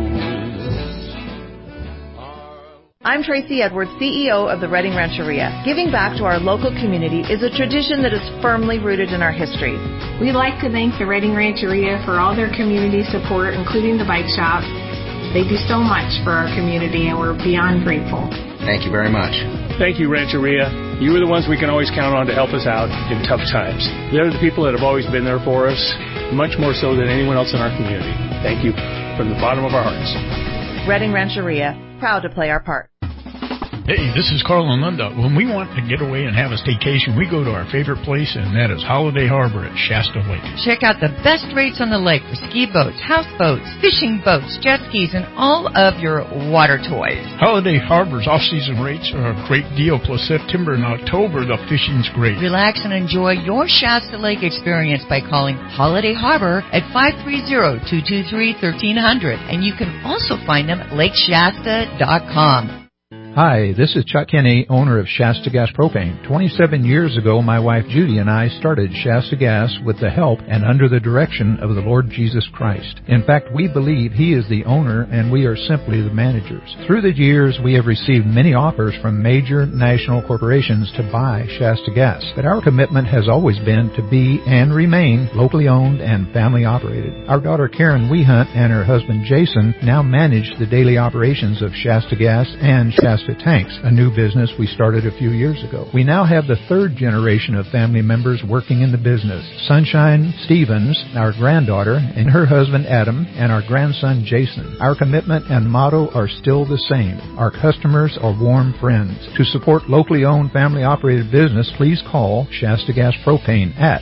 I'm Tracy Edwards, CEO of the Reading Rancheria. Giving back to our local community is a tradition that is firmly rooted in our history. We'd like to thank the Reading Rancheria for all their community support, including the bike shop. They do so much for our community, and we're beyond grateful. Thank you very much. Thank you, Rancheria. You are the ones we can always count on to help us out in tough times. They're the people that have always been there for us, much more so than anyone else in our community. Thank you from the bottom of our hearts. Reading Rancheria, proud to play our part. Hey, this is Carl and Linda. When we want to get away and have a staycation, we go to our favorite place, and that is Holiday Harbor at Shasta Lake. Check out the best rates on the lake for ski boats, houseboats, fishing boats, jet skis, and all of your water toys. Holiday Harbor's off-season rates are a great deal, plus September and October, the fishing's great. Relax and enjoy your Shasta Lake experience by calling Holiday Harbor at 530-223-1300, and you can also find them at lakeshasta.com. Hi, this is Chuck Kinney, owner of Shasta Gas Propane. 27 years ago, my wife Judy and I started Shasta Gas with the help and under the direction of the Lord Jesus Christ. In fact, we believe He is the owner and we are simply the managers. Through the years, we have received many offers from major national corporations to buy Shasta Gas, but our commitment has always been to be and remain locally owned and family operated. Our daughter Karen Wehunt and her husband Jason now manage the daily operations of Shasta Gas and Shasta Tanks, a new business we started a few years ago. We now have the third generation of family members working in the business. Sunshine Stevens, our granddaughter, and her husband Adam, and our grandson Jason. Our commitment and motto are still the same. Our customers are warm friends. To support locally owned family operated business, please call Shasta Gas Propane at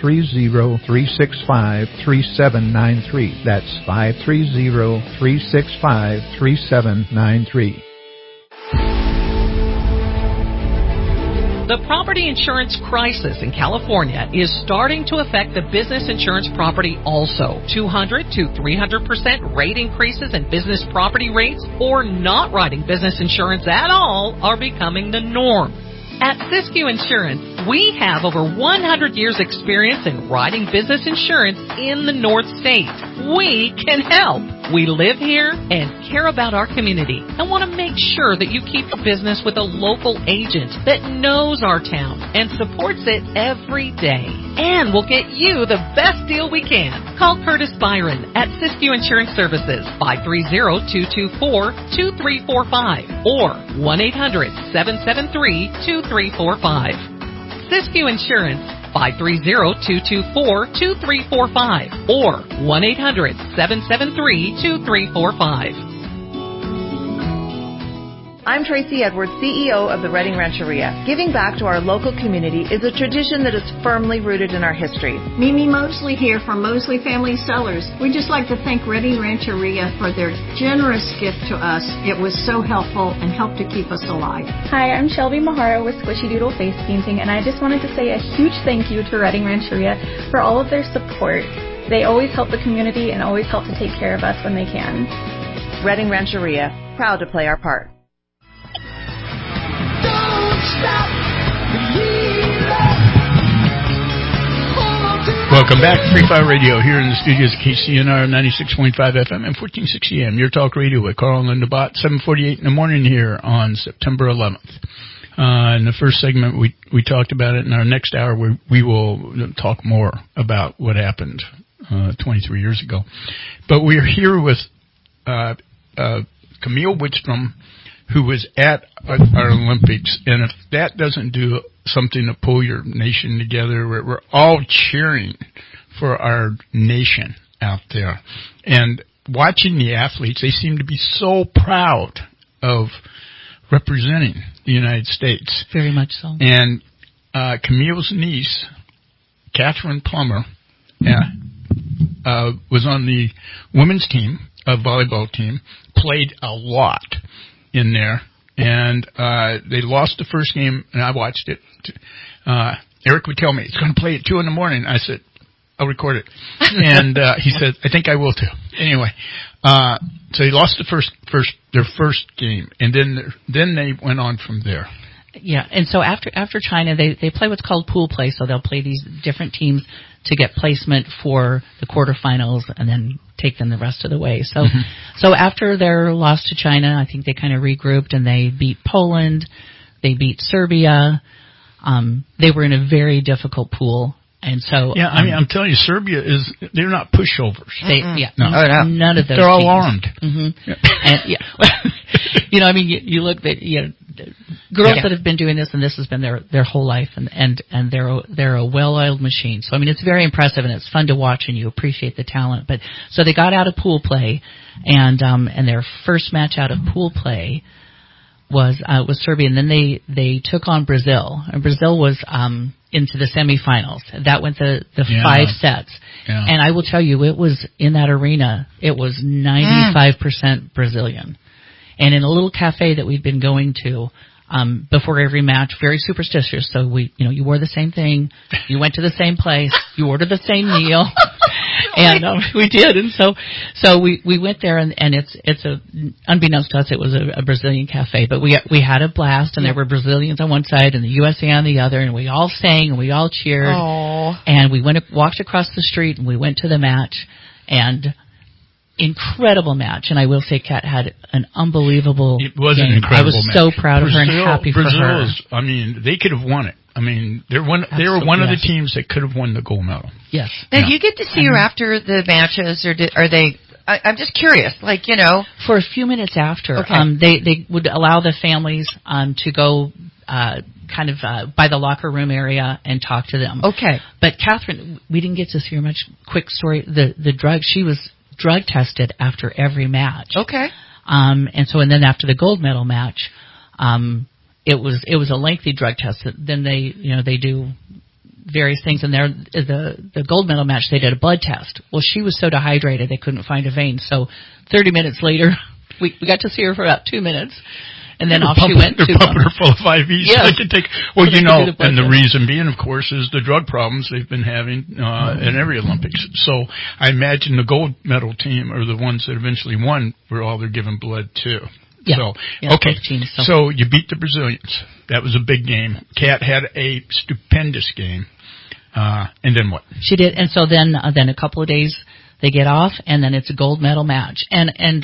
530-365-3793. That's 530-365-3793. The property insurance crisis in California is starting to affect the business insurance property also. 200 to 300% rate increases in business property rates or not writing business insurance at all are becoming the norm. At Siskiyou Insurance, we have over 100 years experience in writing business insurance in the North State. We can help. We live here and care about our community and want to make sure that you keep a business with a local agent that knows our town and supports it every day. And we'll get you the best deal we can. Call Curtis Byron at Siskiyou Insurance Services, 530-224-2345 or 1-800-773-2345. Siskiyou Insurance, 530-224-2345 or 1-800-773-2345. I'm Tracy Edwards, CEO of the Reading Rancheria. Giving back to our local community is a tradition that is firmly rooted in our history. Mimi Mosley here from Mosley Family Cellars. We'd just like to thank Reading Rancheria for their generous gift to us. It was so helpful and helped to keep us alive. Hi, I'm Shelby Mahara with Squishy Doodle Face Painting, and I just wanted to say a huge thank you to Reading Rancheria for all of their support. They always help the community and always help to take care of us when they can. Reading Rancheria, proud to play our part. Welcome back to Free Fire Radio here in the studios of KCNR 96.5 FM and 1460 AM. Your talk radio with Carl and Linda Bott, 7:48 in the morning here on September 11th. In the first segment, we talked about it. In our next hour, we will talk more about what happened 23 years ago. But we are here with Camille Wickstrom, who was at our Olympics. And if that doesn't do something to pull your nation together, we're all cheering for our nation out there. And watching the athletes, they seem to be so proud of representing the United States. Very much so. And Camille's niece, Catherine Plummer, was on the women's team, volleyball team, played a lot in there, and they lost the first game, and I watched it. Eric would tell me, it's going to play at 2 a.m. I said, I'll record it. And he said, I think I will too. Anyway, so they lost their first game, and then they went on from there. Yeah, and so after China, they play what's called pool play. So they'll play these different teams to get placement for the quarterfinals, and then take them the rest of the way. So, so after their loss to China, I think they kind of regrouped and they beat Poland, they beat Serbia. They were in a very difficult pool. And so, yeah, I mean, I'm telling you, Serbia they're not pushovers. None of those. They're all teams. armed. Mm-hmm. And you know, I mean, you look at girls that have been doing this, and this has been their whole life, and they're a well-oiled machine. So I mean, it's very impressive, and it's fun to watch, and you appreciate the talent. But so they got out of pool play, and their first match out of pool play was Serbia, and then they took on Brazil, and Brazil was into the semifinals. That went the 5 sets. Yeah. And I will tell you, it was in that arena, it was 95% Brazilian. And in a little cafe that we'd been going to before every match, very superstitious. So you wore the same thing, you went to the same place, you ordered the same meal, and we did. And so we went there, and it's unbeknownst to us, it was a Brazilian cafe, but we had a blast, and there were Brazilians on one side and the USA on the other, and we all sang and we all cheered. Aww. And we walked across the street, and we went to the match, and incredible match. And I will say, Kat had an unbelievable It was game. an incredible match. match. I was so proud of her and happy for her. I mean, they could have won it. I mean, they were one of the teams that could have won the gold medal. Yes. Now, do you get to see her after the matches, or are they? I'm just curious, For a few minutes after, they would allow the families to go by the locker room area and talk to them. Okay. But Catherine, we didn't get to see her much. Quick story, the drug, she was drug tested after every match. Okay. And then after the gold medal match, it was a lengthy drug test. Then they do various things, and the gold medal match they did a blood test. Well, she was so dehydrated they couldn't find a vein. So 30 minutes later, we got to see her for about 2 minutes. And then off she went. They're pumping her full of IVs. Yes. And the reason being, of course, is the drug problems they've been having in every Olympics. So I imagine the gold medal team, or the ones that eventually won, were all they're giving blood to. Yeah. Okay. So you beat the Brazilians. That was a big game. Kat had a stupendous game. And then what? She did. And so then a couple of days they get off, and then it's a gold medal match. And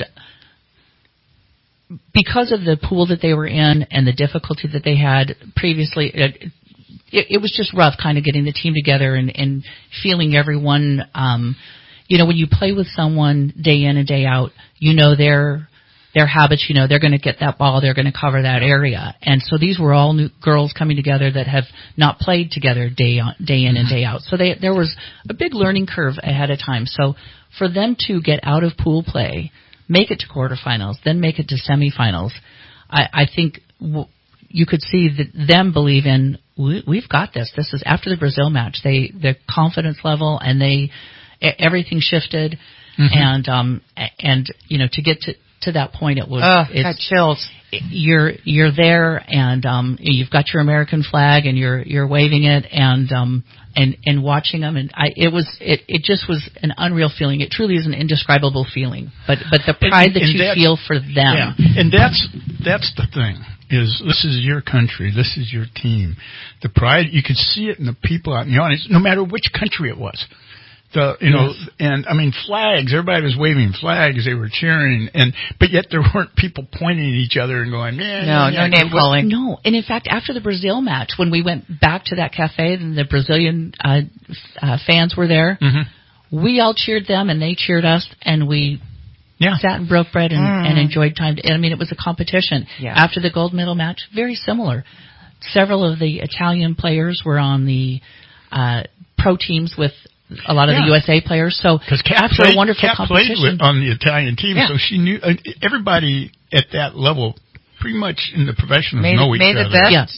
because of the pool that they were in and the difficulty that they had previously, it was just rough kind of getting the team together and feeling everyone, when you play with someone day in and day out, their habits, they're going to get that ball, they're going to cover that area. And so these were all new girls coming together that have not played together day in and day out. So there was a big learning curve ahead of time. So for them to get out of pool play, make it to quarterfinals, then make it to semifinals, I think you could see them believe in, we've got this. This is after the Brazil match. The confidence level and everything shifted, and to get to that point, it was got chills. You're there, and you've got your American flag, and you're waving it, and watching them, and it just was an unreal feeling. It truly is an indescribable feeling. But the pride that you feel for them, yeah. And that's the thing. This is your country, this is your team. The pride, you could see it in the people out in the audience, no matter which country it was. And I mean, flags, everybody was waving flags, they were cheering, but yet there weren't people pointing at each other and going, no name calling. No, and in fact, after the Brazil match, when we went back to that cafe and the Brazilian fans were there, we all cheered them and they cheered us, and we sat and broke bread and enjoyed time. I mean, it was a competition. Yeah. After the gold medal match, very similar. Several of the Italian players were on the pro teams with a lot of the USA players. So after a wonderful competition, played on the Italian team, so she knew everybody at that level. Pretty much in the professionals know each other.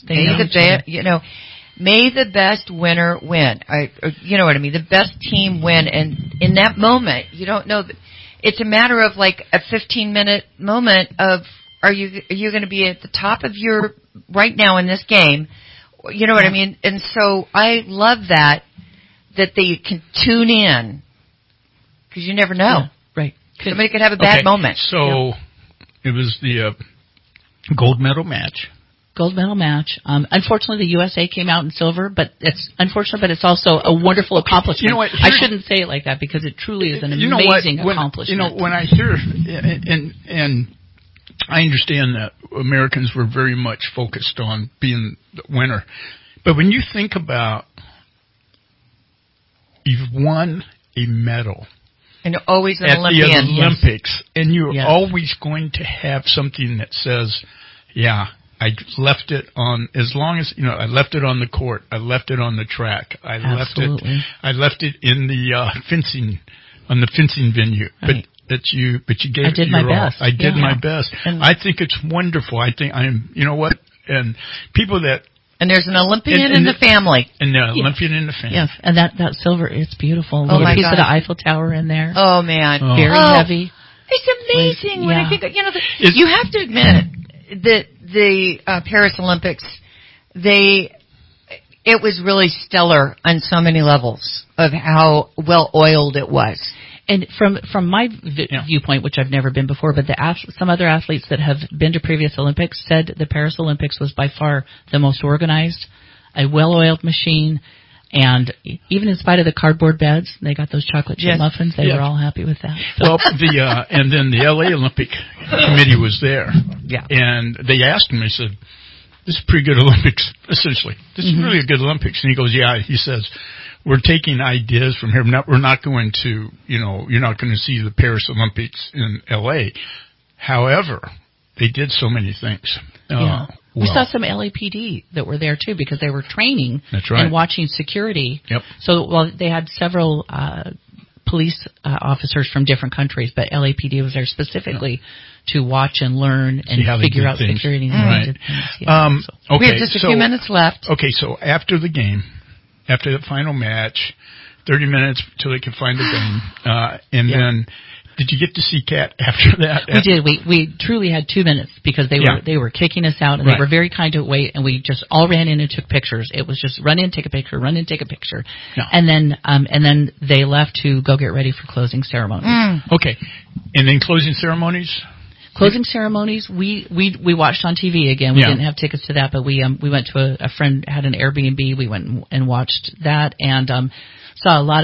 May the best winner win. You know what I mean? The best team win. And in that moment, you don't know. It's a matter of like a 15-minute moment of, are you going to be at the top of your right now in this game? You know what I mean? And so I love that they can tune in, because you never know. Yeah, right. Somebody could have a bad moment. So it was the gold medal match. Gold medal match. Unfortunately, the USA came out in silver, but it's unfortunate, but it's also a wonderful accomplishment. You know what? I shouldn't say it like that because it truly is an amazing accomplishment. When I hear, and I understand that Americans were very much focused on being the winner, but when you think about you've won a medal. And you're always an at Olympian. the Olympics, and you're Yes. always going to have something that says, yeah, I left it on, as long as, I left it on the court, I left it on the track, I left it in the fencing, on the fencing venue. Right. But you gave I did it my your all. best. I did Yeah. my best. And I think it's wonderful. I think you know what? And people that, and there's an Olympian in the family. And the Olympian in the family. Yes, and that silver, it's beautiful. Oh, Little my piece God. of the Eiffel Tower in there. Oh, man. Very heavy. It's amazing when I think, It's- you have to admit that the Paris Olympics, it was really stellar on so many levels of how well oiled it was. And from my viewpoint, which I've never been before, but some other athletes that have been to previous Olympics said the Paris Olympics was by far the most organized, a well-oiled machine, and even in spite of the cardboard beds, they got those chocolate chip muffins. They were all happy with that. Well, and then the LA Olympic Committee was there. Yeah. And they asked him, they said, this is a pretty good Olympics, essentially. This is really a good Olympics. And he goes, yeah, he says, we're taking ideas from here. We're not going to, you're not going to see the Paris Olympics in LA. However, they did so many things. We saw some LAPD that were there too because they were training and watching security. Yep. So they had several police officers from different countries, but LAPD was there specifically to watch and learn and figure out things. security. Right. Okay, we have just a few minutes left. Okay, so after the game, after the final match, 30 minutes till they could find the game, and then did you get to see Kat after that? We did. We truly had 2 minutes because they were kicking us out and they were very kind to wait, and we just all ran in and took pictures. It was just run in, take a picture, run in, take a picture, and then they left to go get ready for closing ceremonies. Okay, and then closing ceremonies. Closing ceremonies, we watched on TV again. We didn't have tickets to that, but we went to a friend had an Airbnb. We went and watched that and saw a lot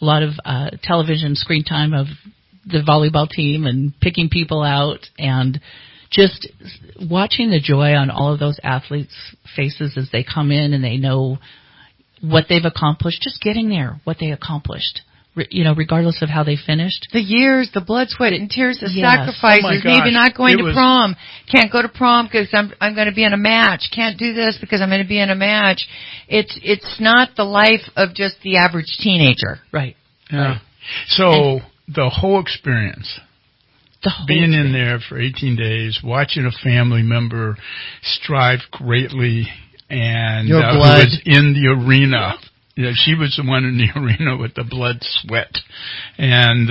of television screen time of the volleyball team and picking people out and just watching the joy on all of those athletes' faces as they come in and they know what they've accomplished. Just getting there, what they accomplished. Regardless of how they finished. The years, the blood, sweat, and tears, the Yes. sacrifices, Oh my maybe gosh. not going It to was- prom. Can't go to prom because I'm going to be in a match. Can't do this because I'm going to be in a match. It's not the life of just the average teenager. Right. Yeah. Right. So the whole experience. Being in there for 18 days, watching a family member strive greatly and who was in the arena. Yeah, she was the one in the arena with the blood, sweat, and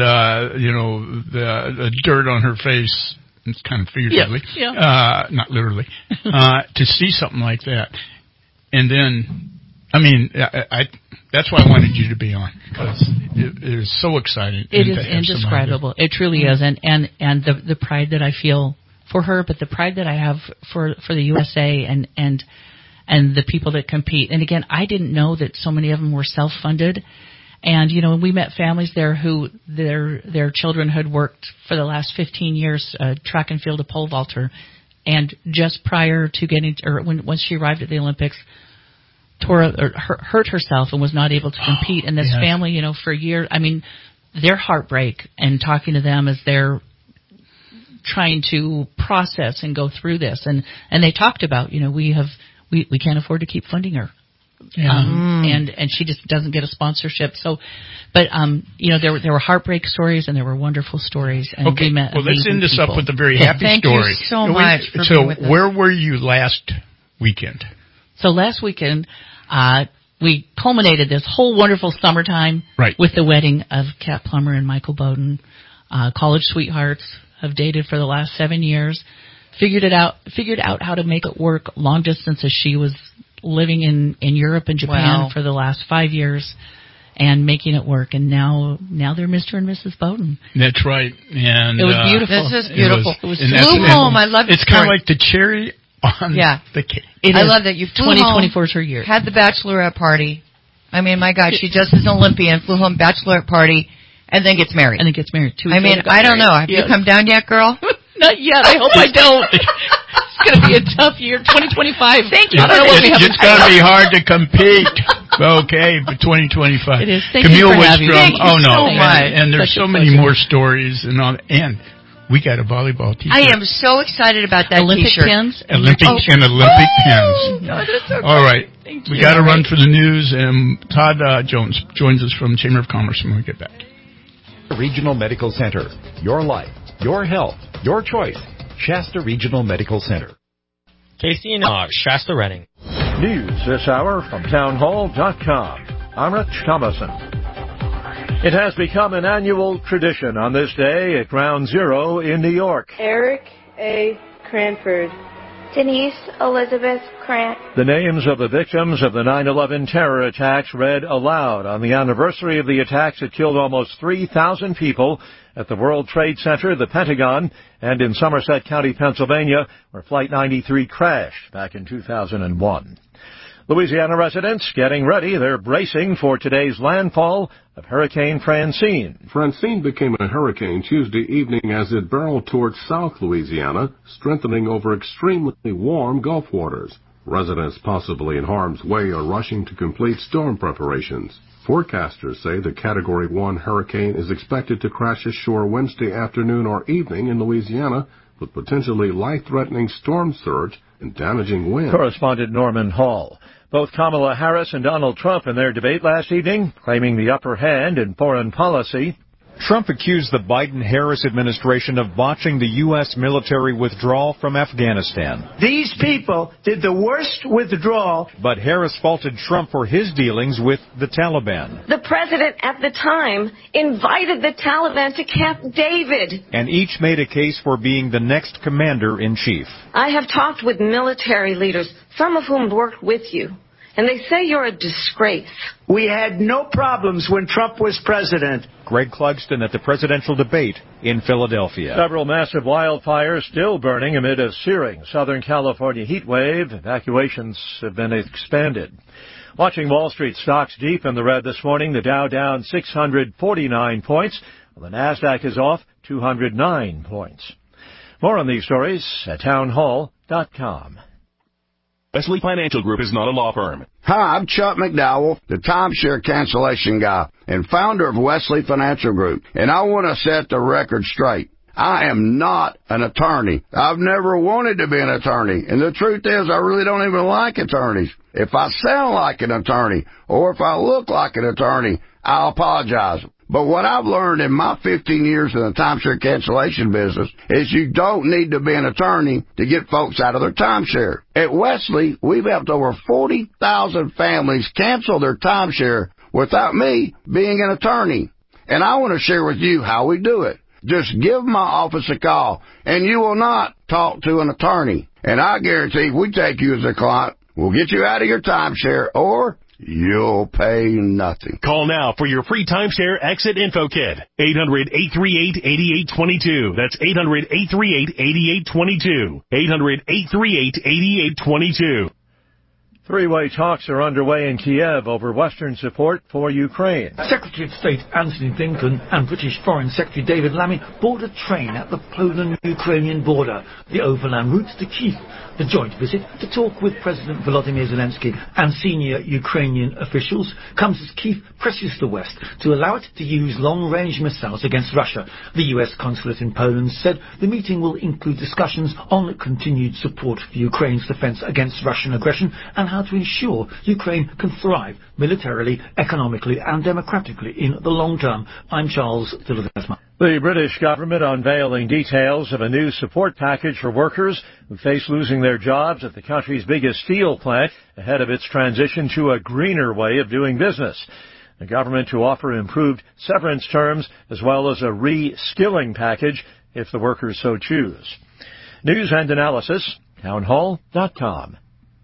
the dirt on her face. It's kind of figuratively, not literally. To see something like that, and then, that's why I wanted you to be on because it is so exciting. It is indescribable. It truly is, and the pride that I feel for her, but the pride that I have for the USA and the people that compete. And again, I didn't know that so many of them were self-funded. And, we met families there who their children had worked for the last 15 years, track and field, a pole vaulter. And just prior to once she arrived at the Olympics, hurt herself and was not able to compete. And this family, for years, their heartbreak and talking to them as they're trying to process and go through this. And they talked about, we can't afford to keep funding her. And she just doesn't get a sponsorship. So, but, there were heartbreak stories and there were wonderful stories. And we met let's end this people. up with a very happy story. Thank you so much for being with us. Where were you last weekend? So last weekend, we culminated this whole wonderful summertime with the wedding of Kat Plummer and Michael Bowden, college sweethearts, have dated for the last 7 years. Figured out how to make it work long distance as she was living in Europe and Japan for the last 5 years and making it work. And now they're Mr. and Mrs. Bowden. That's right. And it was beautiful. This is beautiful. It was flew home. I love it. It's kind of like the cherry on the case. I love that. You flew 2024 home, is her year. had the bachelorette party. I mean, my God, she just is an Olympian, flew home, bachelorette party, and then gets married. 2 weeks I mean, later, I don't know. Have you come down yet, girl? Not yet. I hope I don't. It's going to be a tough year. 2025. Thank you. I don't know what we have. It's going to be hard to compete. Okay, but 2025. It is. Thank Camille you for having me. Wistrom. Thank you so much. And there's Such a so many pleasure. more stories and all. And we got a volleyball team. I am so excited about that Olympic T-shirt. pins. Olympic pins. No, that's so All right. Thank We you. got to run for the news, and Todd Jones joins us from Chamber of Commerce when we get back. Regional Medical Center. Your life, your health, your choice. Shasta Regional Medical Center. KCNR, Shasta Redding. News this hour from townhall.com. I'm Rich Thomason. It has become an annual tradition on this day at Ground Zero in New York. Eric A. Cranford. Denise Elizabeth Krant. The names of the victims of the 9/11 terror attacks read aloud on the anniversary of the attacks that killed almost 3,000 people at the World Trade Center, the Pentagon, and in Somerset County, Pennsylvania, where Flight 93 crashed back in 2001. Louisiana residents getting ready. They're bracing for today's landfall of Hurricane Francine. Francine became a hurricane Tuesday evening as it barreled towards South Louisiana, strengthening over extremely warm Gulf waters. Residents possibly in harm's way are rushing to complete storm preparations. Forecasters say the Category 1 hurricane is expected to crash ashore Wednesday afternoon or evening in Louisiana with potentially life-threatening storm surge and damaging winds. Correspondent Norman Hall. Both Kamala Harris and Donald Trump in their debate last evening claiming the upper hand in foreign policy. Trump accused the Biden-Harris administration of botching the U.S. military withdrawal from Afghanistan. These people did the worst withdrawal. But Harris faulted Trump for his dealings with the Taliban. The president at the time invited the Taliban to Camp David. And each made a case for being the next commander-in-chief. I have talked with military leaders, some of whom worked with you, and they say you're a disgrace. We had no problems when Trump was president. Greg Clugston at the presidential debate in Philadelphia. Several massive wildfires still burning amid a searing Southern California heat wave. Evacuations have been expanded. Watching Wall Street stocks deep in the red this morning. The Dow down 649 points. The NASDAQ is off 209 points. More on these stories at townhall.com. Wesley Financial Group is not a law firm. Hi, I'm Chuck McDowell, the timeshare cancellation guy and founder of Wesley Financial Group, and I want to set the record straight. I am not an attorney. I've never wanted to be an attorney, and the truth is I really don't even like attorneys. If I sound like an attorney or if I look like an attorney, I'll apologize. But what I've learned in my 15 years in the timeshare cancellation business is you don't need to be an attorney to get folks out of their timeshare. At Wesley, we've helped over 40,000 families cancel their timeshare without me being an attorney. And I want to share with you how we do it. Just give my office a call, and you will not talk to an attorney. And I guarantee if we take you as a client, we'll get you out of your timeshare, or you'll pay nothing. Call now for your free timeshare exit info kit. 800-838-8822. That's 800-838-8822. 800-838-8822. Three-way talks are underway in Kiev over Western support for Ukraine. Secretary of State Antony Blinken and British Foreign Secretary David Lammy board a train at the Poland-Ukrainian border, the overland route to Kyiv. The joint visit to talk with President Volodymyr Zelensky and senior Ukrainian officials comes as Kyiv presses the West to allow it to use long-range missiles against Russia. The U.S. consulate in Poland said the meeting will include discussions on continued support for Ukraine's defense against Russian aggression and how to ensure Ukraine can thrive militarily, economically and democratically in the long term. I'm Charles de Ledesma. The British government unveiling details of a new support package for workers who face losing their jobs at the country's biggest steel plant ahead of its transition to a greener way of doing business. The government to offer improved severance terms as well as a re-skilling package if the workers so choose. News and analysis, townhall.com.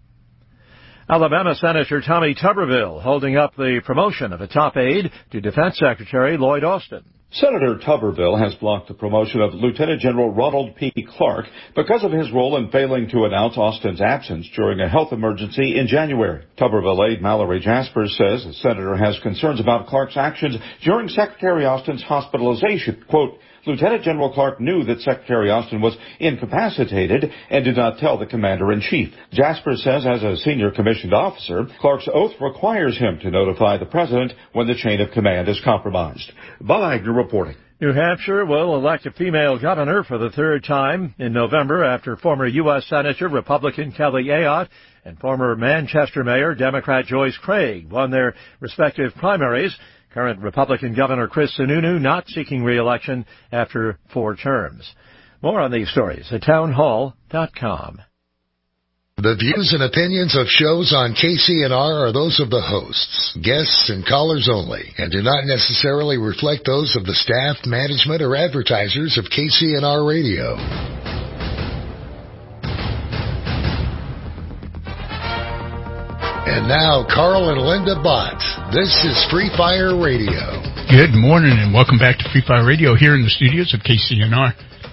Alabama Senator Tommy Tuberville holding up the promotion of a top aide to Defense Secretary Lloyd Austin. Senator Tuberville has blocked the promotion of Lieutenant General Ronald P. Clark because of his role in failing to announce Austin's absence during a health emergency in January. Tuberville aide Mallory Jaspers says the senator has concerns about Clark's actions during Secretary Austin's hospitalization. Quote, Lieutenant General Clark knew that Secretary Austin was incapacitated and did not tell the commander-in-chief. Jaspers says as a senior commissioned officer, Clark's oath requires him to notify the president when the chain of command is compromised. Bob Agnew reporting. New Hampshire will elect a female governor for the third time in November after former U.S. Senator Republican Kelly Ayotte and former Manchester Mayor Democrat Joyce Craig won their respective primaries. Current Republican Governor Chris Sununu not seeking re-election after 4 terms. More on these stories at townhall.com. The views and opinions of shows on KCNR are those of the hosts, guests, and callers only, and do not necessarily reflect those of the staff, management, or advertisers of KCNR Radio. And now, Carl and Linda Bott. This is Free Fire Radio. Good morning and welcome back to Free Fire Radio here in the studios of KCNR.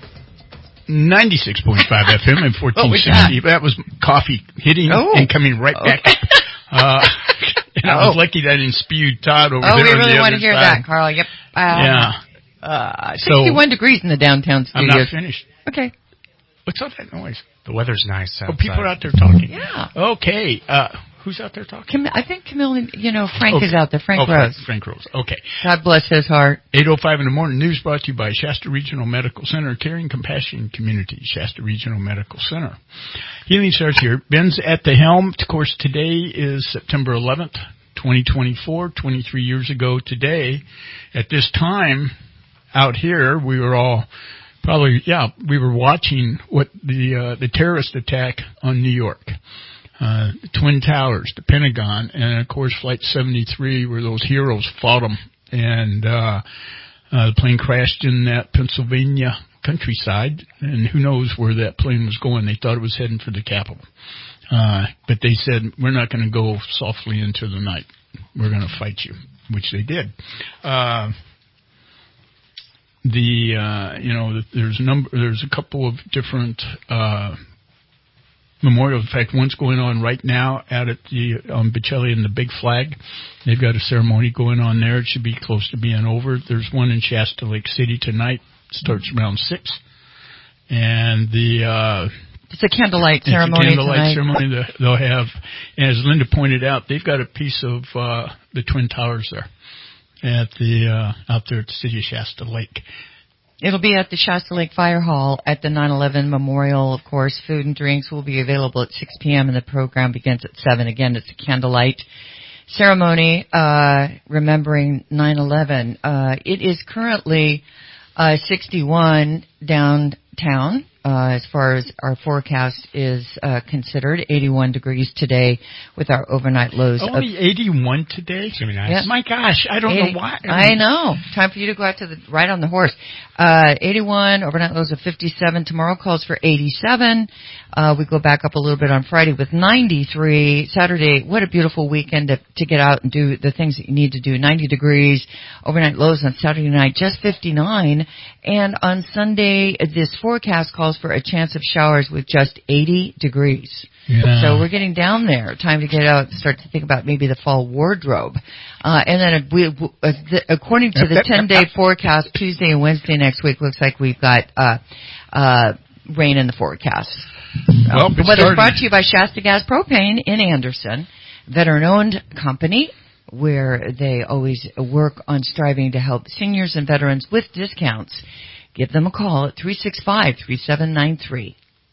96.5 FM and 1460. That was coffee hitting and coming right back. And I was lucky that I didn't spew Todd over there. Oh, we really want to hear that, Carl. Yep. 61 degrees in the downtown studios. I'm not finished. Okay. What's all that noise? The weather's nice outside. Oh, people are out there talking. Yeah. Okay. Who's out there talking? I think Camille and, Frank is out there. Frank Rose. Frank Rose. Okay. God bless his heart. 8:05 in the morning. News brought to you by Shasta Regional Medical Center, caring compassion community. Shasta Regional Medical Center. Healing starts here. Ben's at the helm. Of course, today is September 11th, 2024. 23 years ago today, at this time, out here, we were all we were watching what the terrorist attack on New York. The Twin Towers, the Pentagon, and of course Flight 73, where those heroes fought them. And the plane crashed in that Pennsylvania countryside, and who knows where that plane was going. They thought it was heading for the Capitol. But they said, we're not going to go softly into the night. We're going to fight you, which they did. There's a couple of different memorials. In fact, one's going on right now out at on Bocelli and the Big Flag. They've got a ceremony going on there. It should be close to being over. There's one in Shasta Lake City tonight. It starts around 6. And it's a candlelight ceremony. It's a candlelight ceremony that they'll have. And as Linda pointed out, they've got a piece of the Twin Towers there at out there at the city of Shasta Lake. It'll be at the Shasta Lake Fire Hall at the 9/11 Memorial. Of course, food and drinks will be available at 6 p.m. and the program begins at 7. Again, it's a candlelight ceremony remembering 9/11. It is currently 61 downtown. As far as our forecast is considered, 81 degrees today with our overnight lows. Only 81 today? It's going to be nice. Yeah. My gosh, I don't know why. I know. Time for you to go out to ride on the horse. 81, overnight lows of 57. Tomorrow calls for 87. We go back up a little bit on Friday with 93. Saturday, what a beautiful weekend to get out and do the things that you need to do. 90 degrees. Overnight lows on Saturday night, just 59. And on Sunday, this forecast calls for a chance of showers with just 80 degrees. Yeah. So we're getting down there. Time to get out and start to think about maybe the fall wardrobe. And then according to the 10-day forecast, Tuesday and Wednesday next week looks like we've got rain in the forecast. Well, the weather's brought to you by Shasta Gas Propane in Anderson, veteran-owned company, where they always work on striving to help seniors and veterans with discounts. Give them a call at 365-3793.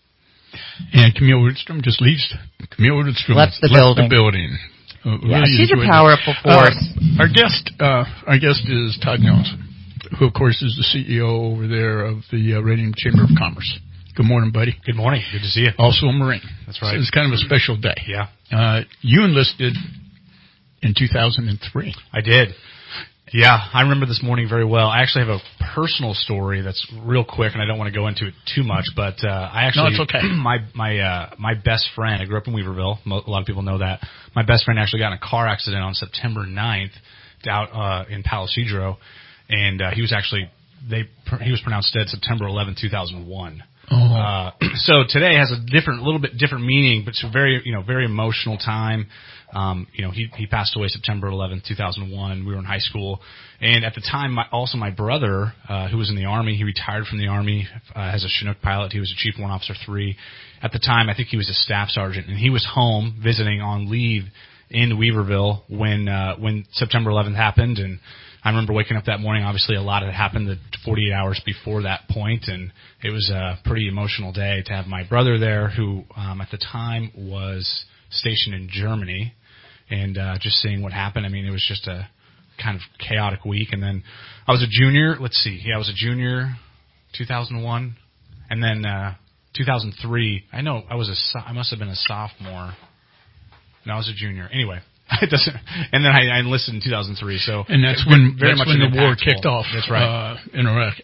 And Camille Woodstrom just leaves. Camille Woodstrom left the building. Really she's a powerful force. Our guest is Todd Nelson, who of course is the CEO over there of the Reading Chamber of Commerce. Good morning, buddy. Good morning. Good to see you. Also a Marine. That's right. So it's kind of a special day. Yeah. You enlisted in 2003. I did. Yeah, I remember this morning very well. I actually have a personal story that's real quick, and I don't want to go into it too much, but I actually... No, it's okay. My best friend, I grew up in Weaverville. A lot of people know that. My best friend actually got in a car accident on September 9th out in Palo Cedro, and he was pronounced dead September 11, 2001. So today has a little bit different meaning, but it's a very emotional time. He passed away September 11th, 2001. We were in high school. And at the time, my brother, who was in the Army, he retired from the Army as a Chinook pilot. He was a Chief Warrant Officer 3. At the time, I think he was a staff sergeant, and he was home visiting on leave in Weaverville when September 11th happened. And I remember waking up that morning. Obviously, a lot had happened the 48 hours before that point, and it was a pretty emotional day to have my brother there, who at the time was stationed in Germany, and just seeing what happened. I mean, it was just a kind of chaotic week. And then I was a junior. I was a junior 2001, and then 2003. I know I must have been a sophomore. No, I was a junior. Anyway. It doesn't, and then I enlisted in 2003. So, and that's when the war impactful. kicked off. That's right. In Iraq,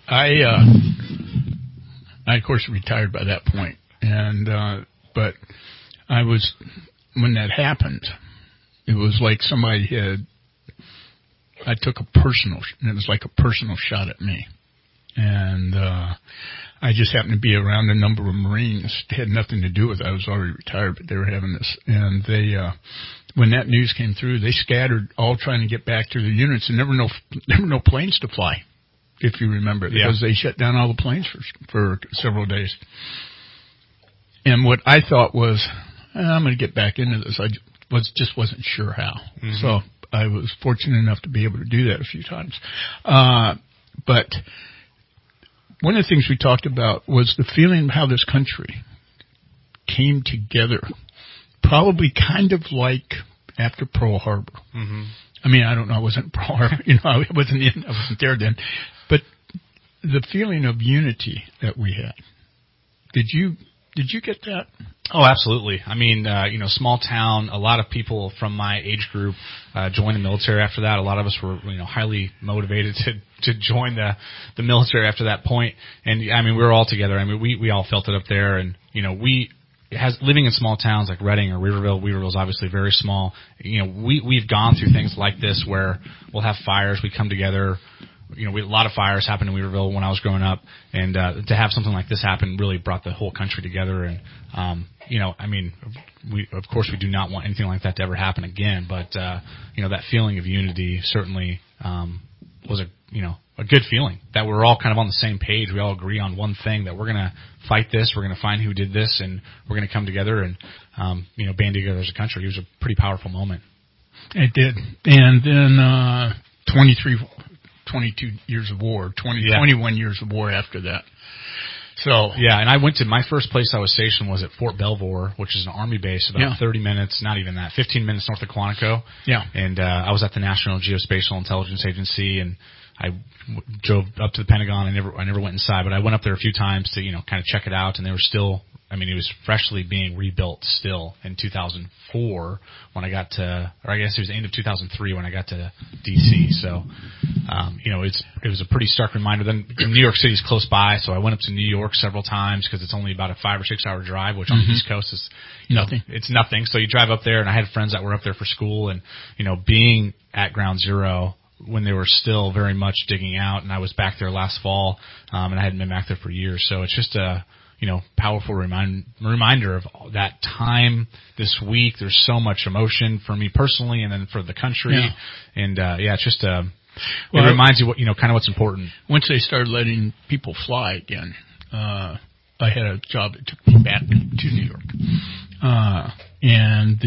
I of course retired by that point, and but when that happened, it was like I took it was like a personal shot at me, and I just happened to be around a number of Marines. It had nothing to do with it. I was already retired, but they were having this, and they. When that news came through, they scattered, all trying to get back to their units, and there were no planes to fly, if you remember, because they shut down all the planes for several days. And what I thought was, I'm going to get back into this. I just wasn't sure how. Mm-hmm. So I was fortunate enough to be able to do that a few times. But one of the things we talked about was the feeling of how this country came together. Probably kind of like after Pearl Harbor. Mm-hmm. I mean, I don't know. I wasn't Pearl Harbor. I wasn't there then. But the feeling of unity that we had. Did you get that? Oh, absolutely. I mean, small town. A lot of people from my age group joined the military after that. A lot of us were, highly motivated to join the military after that point. And I mean, we were all together. I mean, we all felt it up there, and living in small towns like Reading or Weaverville's obviously very small. We've gone through things like this where we'll have fires, we come together. A lot of fires happened in Weaverville when I was growing up, and to have something like this happen really brought the whole country together. And of course we do not want anything like that to ever happen again. But that feeling of unity certainly was a good feeling, that we're all kind of on the same page. We all agree on one thing, that we're going to fight this, we're going to find who did this, and we're going to come together and, band together as a country. It was a pretty powerful moment. It did. And then 22 years of war, 21 years of war after that. So yeah, and I went to my first place I was stationed was at Fort Belvoir, which is an Army base about 30 minutes, not even that, 15 minutes north of Quantico. Yeah. And I was at the National Geospatial Intelligence Agency, and I drove up to the Pentagon. I never went inside, but I went up there a few times to kind of check it out, and they were still. I mean, it was freshly being rebuilt still in 2004 when I got to, or I guess it was the end of 2003 when I got to D.C. So, it was a pretty stark reminder. Then New York City is close by, so I went up to New York several times because it's only about a 5 or 6 hour drive, which on the East Coast is nothing. It's nothing. So you drive up there, and I had friends that were up there for school, and being at Ground Zero when they were still very much digging out, and I was back there last fall, and I hadn't been back there for years. So it's just a powerful reminder of that time this week. There's so much emotion for me personally, and then for the country. Yeah. And it's just it reminds you what kind of what's important. Once they started letting people fly again, I had a job that took me back to New York, and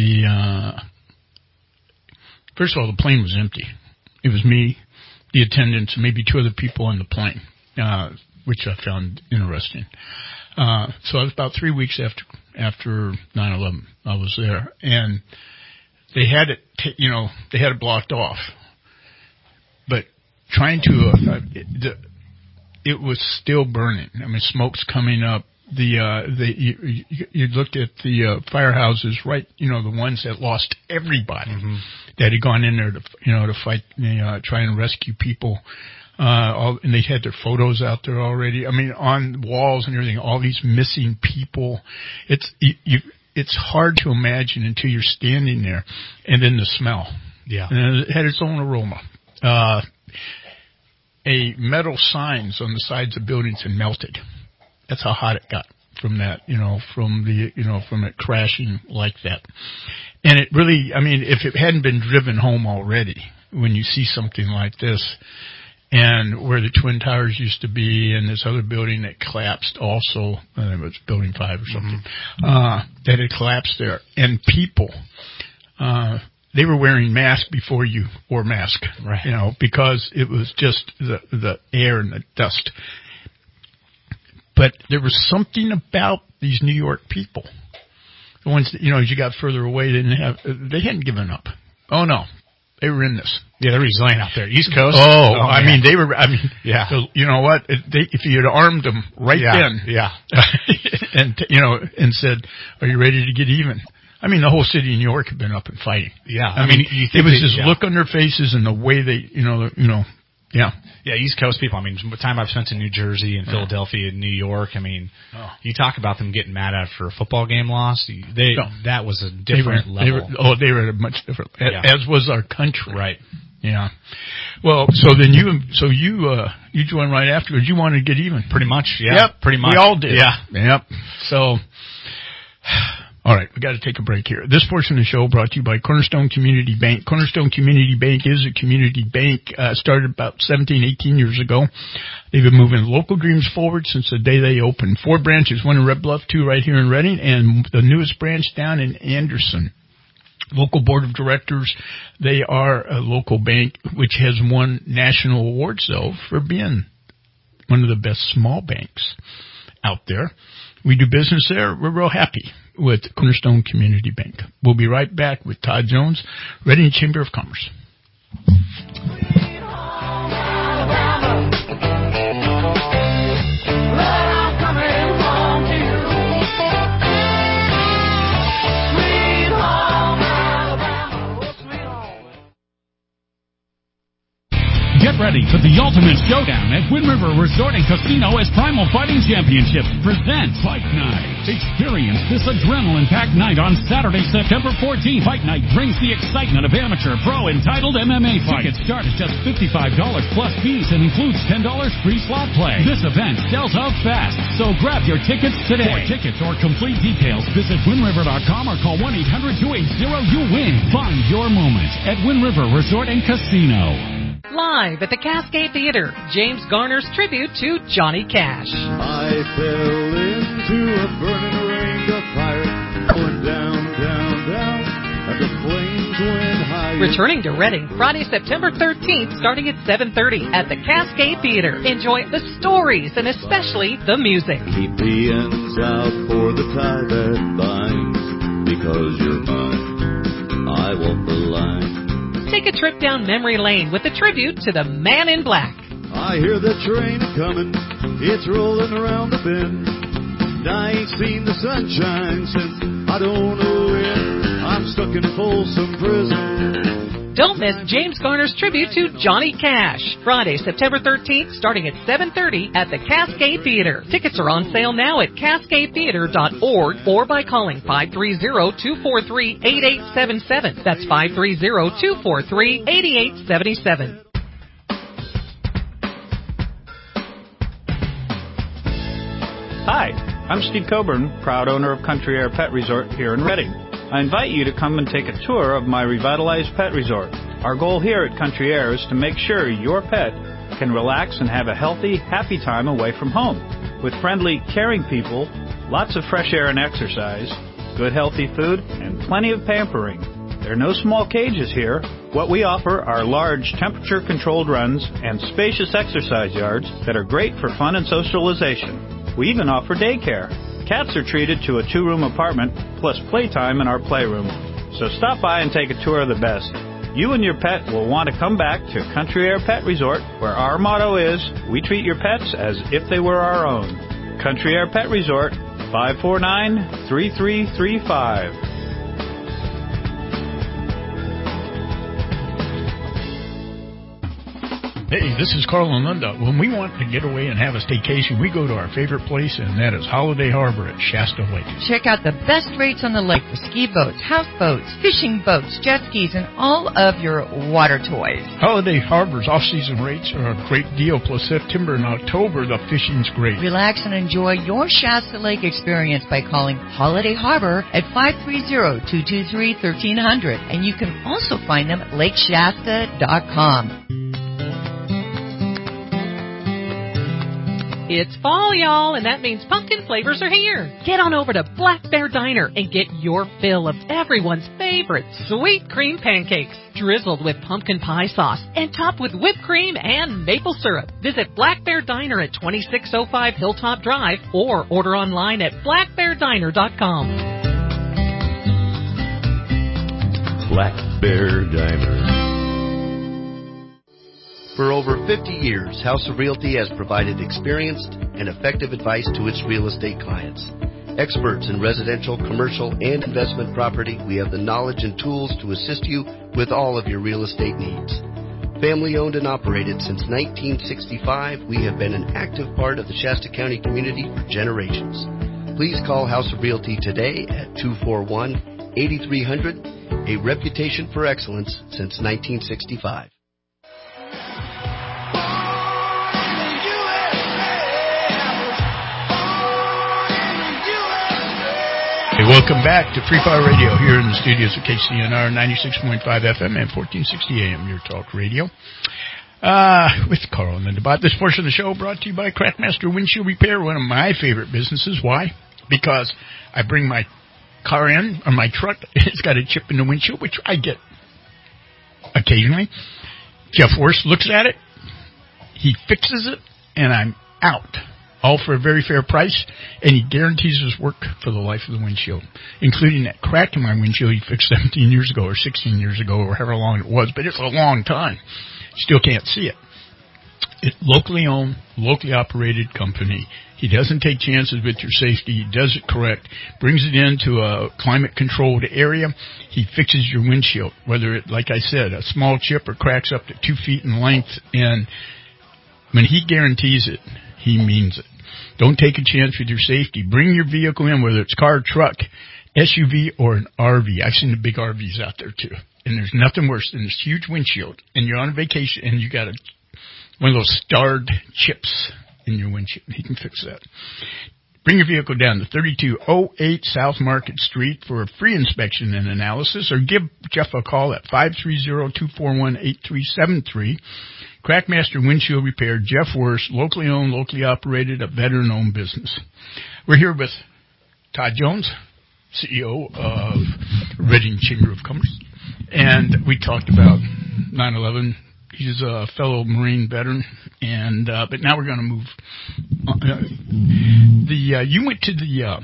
first of all, the plane was empty. It was me, the attendants, and maybe 2 other people on the plane, which I found interesting. So it was about 3 weeks after 9/11. I was there, and they had it blocked off. But trying to, it was still burning. I mean, smoke's coming up. You looked at the firehouses, right? The ones that lost everybody that had gone in there to fight, try and rescue people. And they had their photos out there already. I mean, on walls and everything, all these missing people. It's hard to imagine until you're standing there, and then the smell. Yeah, and it had its own aroma. a metal signs on the sides of buildings and melted. That's how hot it got from that, from it crashing like that. And it really, I mean, if it hadn't been driven home already, when you see something like this, and where the Twin Towers used to be, and this other building that collapsed also, it was Building 5 or something, that had collapsed there. And people, they were wearing masks before you wore masks, right. Because it was just the air and the dust. But there was something about these New York people. The ones that, as you got further away, they hadn't given up. Oh, no. They were in this. Yeah, they're resilient out there. East Coast. Yeah. So, you know what? If you had armed them then. Yeah. and said, are you ready to get even? I mean, the whole city of New York had been up and fighting. Yeah. I mean, it was this look on their faces and the way they, yeah. Yeah, East Coast people. I mean, the time I've spent in New Jersey and Philadelphia and New York, I mean, you talk about them getting mad after a football game loss. That was a different level. They were at a much different, as was our country. Right. Yeah. Well, so then you joined right afterwards. You wanted to get even. Pretty much, yeah. Yep. Pretty much. We all did. Yeah. Yep. So, all right, we got to take a break here. This portion of the show brought to you by Cornerstone Community Bank. Cornerstone Community Bank is a community bank, started about 17, 18 years ago. They've been moving local dreams forward since the day they opened. 4 branches, 1 in Red Bluff, 2 right here in Reading, and the newest branch down in Anderson. Local board of directors, they are a local bank which has won national awards, though, for being one of the best small banks out there. We do business there. We're real happy with Cornerstone Community Bank. We'll be right back with Todd Jones, Reading Chamber of Commerce. Get ready for the ultimate showdown at Wind River Resort and Casino as Primal Fighting Championships presents Fight Night. Experience this adrenaline-packed night on Saturday, September 14th. Fight Night brings the excitement of amateur, pro, and titled MMA fights. Tickets start at just $55 plus fees and includes $10 free slot play. This event sells out fast, so grab your tickets today. For tickets or complete details, visit WindRiver.com or call 1-800-280-YOU-WIN. Find your moment at Wind River Resort and Casino. Live at the Cascade Theater, James Garner's tribute to Johnny Cash. I fell into a burning ring of fire, going down, down, down, and the flames went higher. Returning to Reading, Friday, September 13th, starting at 7:30 at the Cascade Theater. Enjoy the stories and especially the music. Keep the ends out for the tie that binds, because you're mine, I walk the line. Take a trip down memory lane with a tribute to the Man in Black. I hear the train coming, it's rolling around the bend. And I ain't seen the sunshine since I don't know when. I'm stuck in Folsom Prison. Don't miss James Garner's tribute to Johnny Cash. Friday, September 13th, starting at 7:30 at the Cascade Theater. Tickets are on sale now at cascadetheater.org or by calling 530-243-8877. That's 530-243-8877. Hi, I'm Steve Coburn, proud owner of Country Air Pet Resort here in Reading. I invite you to come and take a tour of my revitalized pet resort. Our goal here at Country Air is to make sure your pet can relax and have a healthy, happy time away from home. With friendly, caring people, lots of fresh air and exercise, good healthy food, and plenty of pampering. There are no small cages here. What we offer are large temperature-controlled runs and spacious exercise yards that are great for fun and socialization. We even offer daycare. Cats are treated to a 2-room apartment plus playtime in our playroom. So stop by and take a tour of the best. You and your pet will want to come back to Country Air Pet Resort, where our motto is, we treat your pets as if they were our own. Country Air Pet Resort, 549-3335. Hey, this is Carl and Linda. When we want to get away and have a staycation, we go to our favorite place, and that is Holiday Harbor at Shasta Lake. Check out the best rates on the lake for ski boats, houseboats, fishing boats, jet skis, and all of your water toys. Holiday Harbor's off-season rates are a great deal, plus September and October, the fishing's great. Relax and enjoy your Shasta Lake experience by calling Holiday Harbor at 530-223-1300, and you can also find them at lakeshasta.com. It's fall, y'all, and that means pumpkin flavors are here. Get on over to Black Bear Diner and get your fill of everyone's favorite sweet cream pancakes, drizzled with pumpkin pie sauce and topped with whipped cream and maple syrup. Visit Black Bear Diner at 2605 Hilltop Drive or order online at blackbeardiner.com. Black Bear Diner. For over 50 years, House of Realty has provided experienced and effective advice to its real estate clients. Experts in residential, commercial, and investment property, we have the knowledge and tools to assist you with all of your real estate needs. Family owned and operated since 1965, we have been an active part of the Shasta County community for generations. Please call House of Realty today at 241-8300, a reputation for excellence since 1965. Hey, welcome back to Free Fire Radio here in the studios of KCNR 96.5 FM and 1460 AM, your talk radio. With Carl and Linda Bott. This portion of the show brought to you by Crackmaster Windshield Repair, one of my favorite businesses. Why? Because I bring my car in, or my truck, it's got a chip in the windshield, which I get occasionally. Jeff Worst looks at it, he fixes it, and I'm out. All for a very fair price, and he guarantees his work for the life of the windshield, including that crack in my windshield he fixed 17 years ago or 16 years ago or however long it was, but it's a long time. Still can't see it. It's locally owned, locally operated company. He doesn't take chances with your safety. He does it correct, brings it into a climate-controlled area. He fixes your windshield, whether it, like I said, a small chip or cracks up to 2 feet in length, and when he guarantees it, he means it. Don't take a chance with your safety. Bring your vehicle in, whether it's car, truck, SUV, or an RV. I've seen the big RVs out there, too. And there's nothing worse than this huge windshield, and you're on a vacation, and you got one of those starred chips in your windshield. He can fix that. Bring your vehicle down to 3208 South Market Street for a free inspection and analysis, or give Jeff a call at 530-241-8373. Crackmaster Windshield Repair, Jeff Worst, locally owned, locally operated, a veteran-owned business. We're here with Todd Jones, CEO of Reading Chamber of Commerce, and we talked about 9/11. He's a fellow Marine veteran, and but now we're going to move. You went to the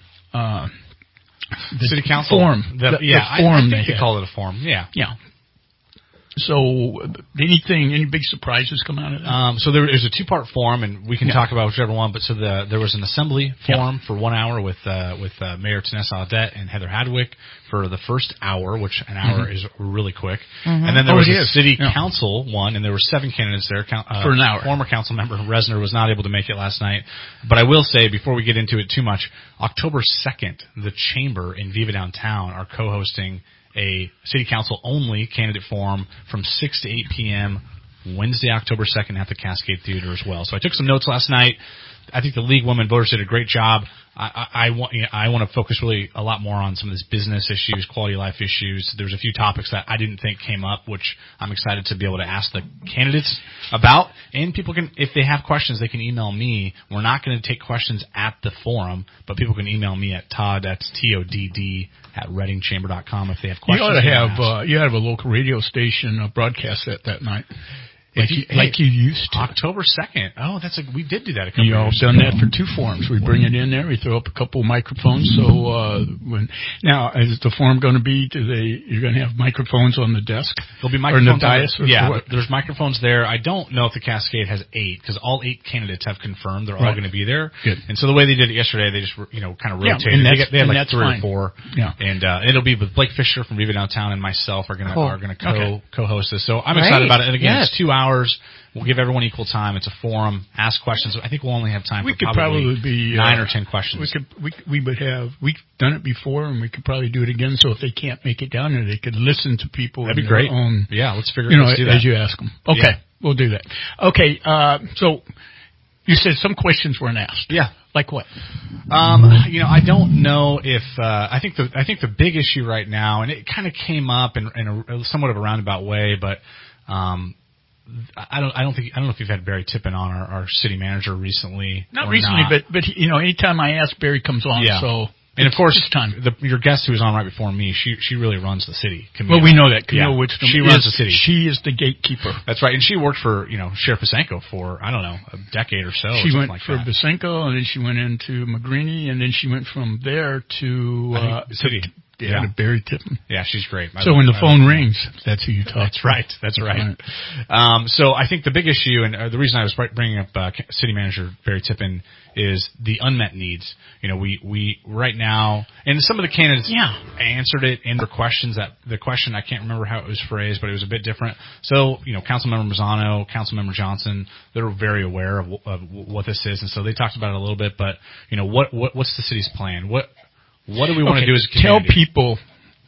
City Council forum. The forum. I think they call it a forum. Yeah. So, any big surprises come out of that? So there is a two-part forum, and we can talk about whichever one. But there was an assembly forum for 1 hour with Mayor Tanessa Audette and Heather Hadwick for the first hour, which an hour is really quick. And then there was a city council one, and there were 7 candidates there. For an hour. Former council member Resner was not able to make it last night. But I will say, before we get into it too much, October 2nd, the Chamber in Viva Downtown are co-hosting a city council only candidate forum from 6 to 8 p.m. Wednesday, October 2nd at the Cascade Theater as well. So I took some notes last night. I think the League Women Voters did a great job. I want to focus really a lot more on some of these business issues, quality of life issues. There's a few topics that I didn't think came up, which I'm excited to be able to ask the candidates about. And people can, if they have questions, they can email me. We're not going to take questions at the forum, but people can email me at Todd, that's TODD, at readingchamber.com if they have questions. You ought to have a local radio station broadcast that night. Like you used to. October 2nd. Oh, we did do that a couple years ago. You've done that for 2 forums. We bring it in there. We throw up a couple of microphones. So now, is the forum going to be? You're going to have microphones on the desk? There'll be microphones on the dais. There's microphones there. I don't know if the Cascade has 8 because all 8 candidates have confirmed they're all going to be there. Good. And so the way they did it yesterday, they just kind of rotated. They had like 3 or 4. Yeah. And it'll be with Blake Fisher from Viva Downtown and myself are going to co-host this. So I'm excited about it. And again, it's 2 hours. hours. We'll give everyone equal time. It's a forum. Ask questions. I think we'll only have time we for could probably be 9 or 10 questions. We've done it before, and we could probably do it again. So if they can't make it down there, they could listen to people. That'd be great. Yeah, let's do that as you ask them. Okay, we'll do that. Okay, so you said some questions weren't asked. Yeah. Like what? I don't know if I think the big issue right now, and it kind of came up in a somewhat of a roundabout way, but I don't know if you've had Barry Tippin on, our city manager, recently. Not recently, but anytime I ask, Barry comes on. Yeah. So. And of course, your guest who was on right before me, she really runs the city. Well, we know that. Camille Wickstrom she runs the city. She is the gatekeeper. That's right. And she worked for, Sheriff Bosenko for, I don't know, a decade or so. She went for Bosenko, and then she went into Magrini, and then she went from there to city. To Barry Tippin. Yeah, she's great. So when the phone rings, that's who you talk to. That's right. So I think the big issue, and the reason I was bringing up City Manager Barry Tippin, is the unmet needs. We right now, and some of the candidates answered it in their questions. That the question, I can't remember how it was phrased, but it was a bit different. So, Councilmember Mazzano, Councilmember Johnson, they're very aware of what this is, and so they talked about it a little bit. But what's the city's plan? What do we want to do as a community? Tell people,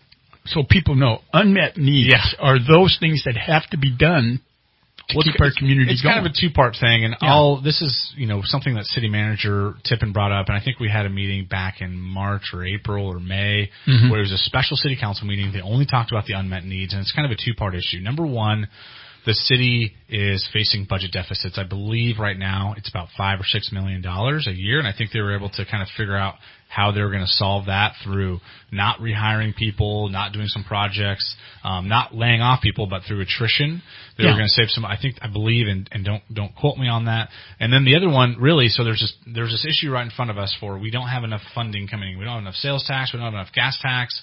so people know, unmet needs are those things that have to be done to keep our community going. It's kind of a two-part thing, and this is, something that City Manager Tippin brought up, and I think we had a meeting back in March or April or May, where it was a special city council meeting. They only talked about the unmet needs, and it's kind of a two-part issue. Number one, the city is facing budget deficits. I believe right now it's about $5 or $6 million a year, and I think they were able to kind of figure out how they were going to solve that through not rehiring people, not doing some projects, not laying off people, but through attrition. They were going to save some. I believe, and don't quote me on that. And then the other one, really, so there's this issue right in front of us for we don't have enough funding coming in. We don't have enough sales tax. We don't have enough gas tax.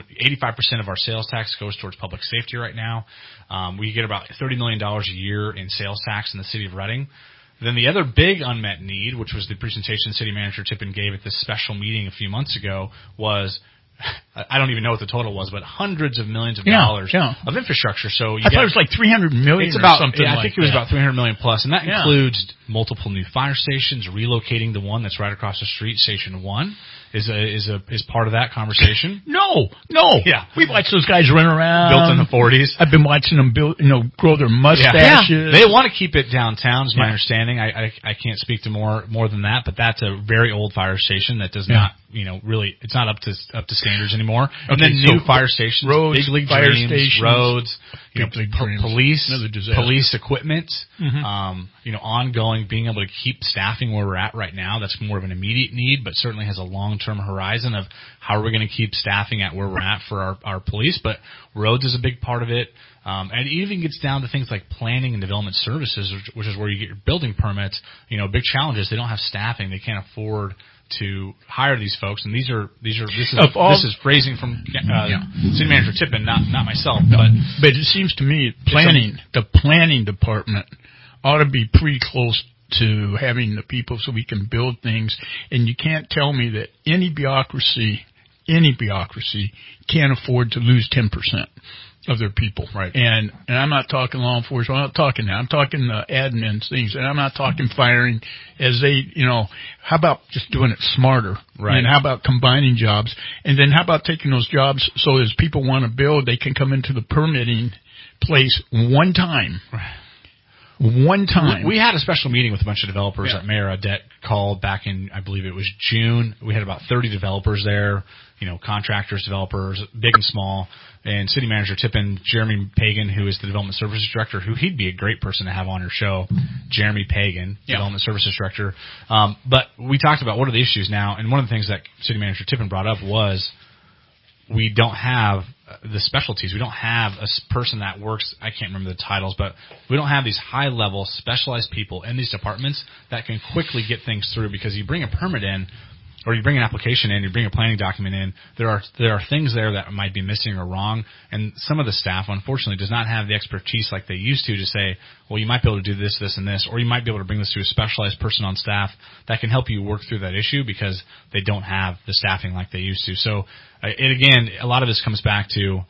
85% of our sales tax goes towards public safety right now. We get about $30 million a year in sales tax in the city of Reading. Then the other big unmet need, which was the presentation City Manager Tippin gave at this special meeting a few months ago, was, I don't even know what the total was, but hundreds of millions of dollars of infrastructure. So I thought it was like $300 million or something. I think it was about $300 million plus, and that includes multiple new fire stations, relocating the one that's right across the street, Station 1. Is part of that conversation. No. Yeah. We've watched those guys run around. Built in the 40s. I've been watching them grow their mustaches. Yeah. They want to keep it downtown, is my understanding. I can't speak to more than that, but that's a very old fire station that does not, really, it's not up to standards anymore. And then new fire stations, roads, big league fire dreams, stations, roads, police equipment, ongoing, being able to keep staffing where we're at right now. That's more of an immediate need, but certainly has a long-term horizon of how are we going to keep staffing at where we're at for our police. But roads is a big part of it. And it even gets down to things like planning and development services, which is where you get your building permits. Big challenges. They don't have staffing. They can't afford to hire these folks, and this is phrasing from City Manager Tippin, not myself. But it seems to me the planning department ought to be pretty close to having the people so we can build things. And you can't tell me that any bureaucracy can't afford to lose 10% of their people. Right. And I'm not talking law enforcement. I'm not talking that. I'm talking admin things. And I'm not talking firing as they, how about just doing it smarter? Right. And how about combining jobs? And then how about taking those jobs so as people want to build, they can come into the permitting place one time. Right. One time. We had a special meeting with a bunch of developers that Mayor Audette called back in, I believe it was June. We had about 30 developers there, contractors, developers, big and small. And City Manager Tippin, Jeremy Pagan, who is the Development Services Director, he'd be a great person to have on your show. Jeremy Pagan, Development Services Director. But we talked about what are the issues now, and one of the things that City Manager Tippin brought up was we don't have the specialties. We don't have a person that works, I can't remember the titles, but we don't have these high-level specialized people in these departments that can quickly get things through, because you bring a permit in, or you bring an application in, you bring a planning document in, there are things there that might be missing or wrong, and some of the staff, unfortunately, does not have the expertise like they used to say, well, you might be able to do this, this, and this, or you might be able to bring this to a specialized person on staff that can help you work through that issue because they don't have the staffing like they used to. So, again, a lot of this comes back to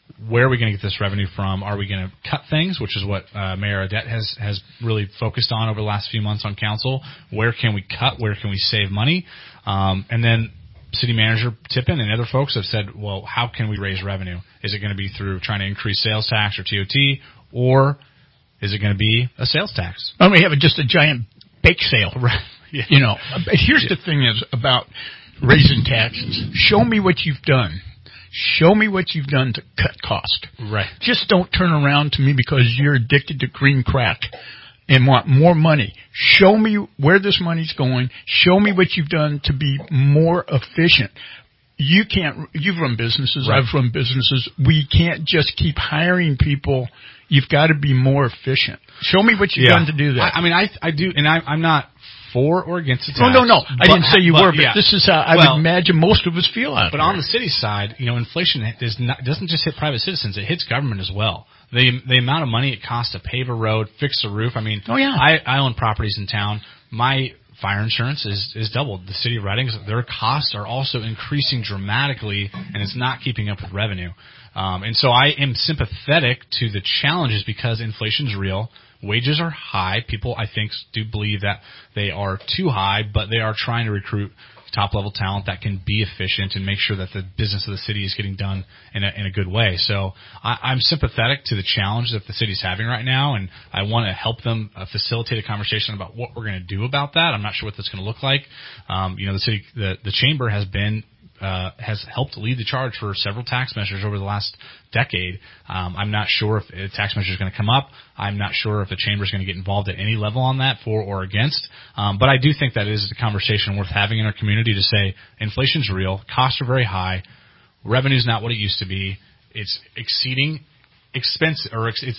where are we going to get this revenue from? Are we going to cut things, which is what Mayor Audette has really focused on over the last few months on council? Where can we cut? Where can we save money? And then City Manager Tippin and other folks have said, well, how can we raise revenue? Is it going to be through trying to increase sales tax or TOT, or is it going to be a sales tax? Why don't we have just a giant bake sale? Right. Yeah. You know, here's the thing is about raising taxes. Show me what you've done. Show me what you've done to cut cost. Right. Just don't turn around to me because you're addicted to green crack and want more money. Show me where this money's going. Show me what you've done to be more efficient. You've run businesses. Right. I've run businesses. We can't just keep hiring people. You've got to be more efficient. Show me what you've done to do that. I mean, I do, and I'm not for or against the tax. No. I didn't say you were, but this is how I would imagine most of us feel out there. But on the city side, inflation doesn't just hit private citizens; it hits government as well. The amount of money it costs to pave a road, fix a roof. I mean, I own properties in town. My fire insurance is doubled. The city of Reading, their costs are also increasing dramatically, and it's not keeping up with revenue. And so I am sympathetic to the challenges because inflation's real. Wages are high. People, I think, do believe that they are too high, but they are trying to recruit top-level talent that can be efficient and make sure that the business of the city is getting done in a good way. So I'm sympathetic to the challenge that the city's having right now, and I want to help them facilitate a conversation about what we're going to do about that. I'm not sure what that's going to look like. The city, the chamber has helped lead the charge for several tax measures over the last decade. I'm not sure if a tax measure is going to come up. I'm not sure if the chamber is going to get involved at any level on that, for or against. But I do think that is a conversation worth having in our community to say inflation's real, costs are very high, revenue's not what it used to be. It's exceeding expenses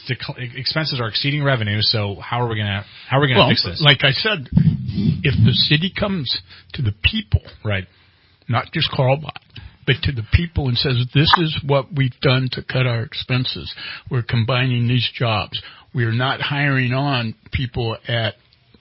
are exceeding revenue. So how are we going to fix this? Like I said, if the city comes to the people, right, not just Carlbot, but to the people and says, this is what we've done to cut our expenses. We're combining these jobs. We are not hiring on people at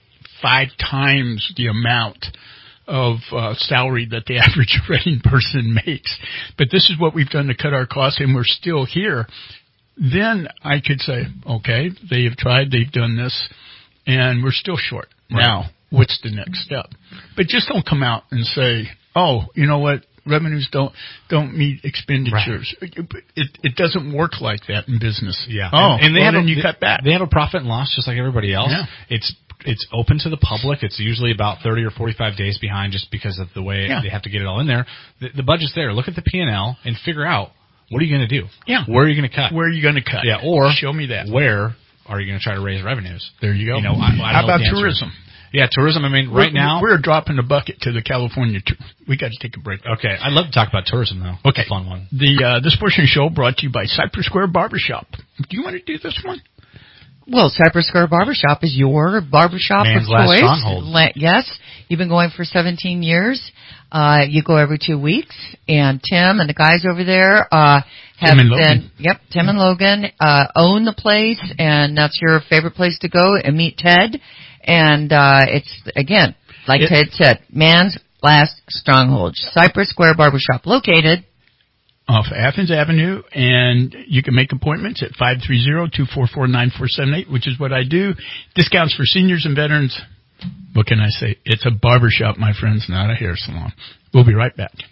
5 times the amount of salary that the average Reading person makes. But this is what we've done to cut our costs, and we're still here. Then I could say, okay, they have tried, they've done this, and we're still short. Right. Now, what's the next step? But just don't come out and say, oh, you know what? Revenues don't meet expenditures. Right. It doesn't work like that in business. Yeah. Oh, and you cut back. They have a profit and loss just like everybody else. Yeah. It's open to the public. It's usually about 30 or 45 days behind just because of the way they have to get it all in there. The budget's there. Look at the P&L and figure out, what are you going to do? Yeah. Where are you going to cut? Where are you going to cut? Yeah. Or show me that. Where are you going to try to raise revenues? There you go. How about tourism? Yeah, tourism. I mean, right now we're dropping the bucket to the California tour. We got to take a break. Okay, I'd love to talk about tourism though. Okay, it's a fun one. This portion of the show brought to you by Cypress Square Barbershop. Do you want to do this one? Well, Cypress Square Barbershop is your barbershop of choice. Stronghold. Yes, you've been going for 17 years. You go every 2 weeks, and Tim and the guys over there have been. Yep, Tim and Logan own the place, and that's your favorite place to go and meet Ted. And it's, again, like Ted said, man's last stronghold. Cypress Square Barbershop, located off Athens Avenue, and you can make appointments at 530-244-9478, which is what I do. Discounts for seniors and veterans. What can I say? It's a barbershop, my friends, not a hair salon. We'll be right back.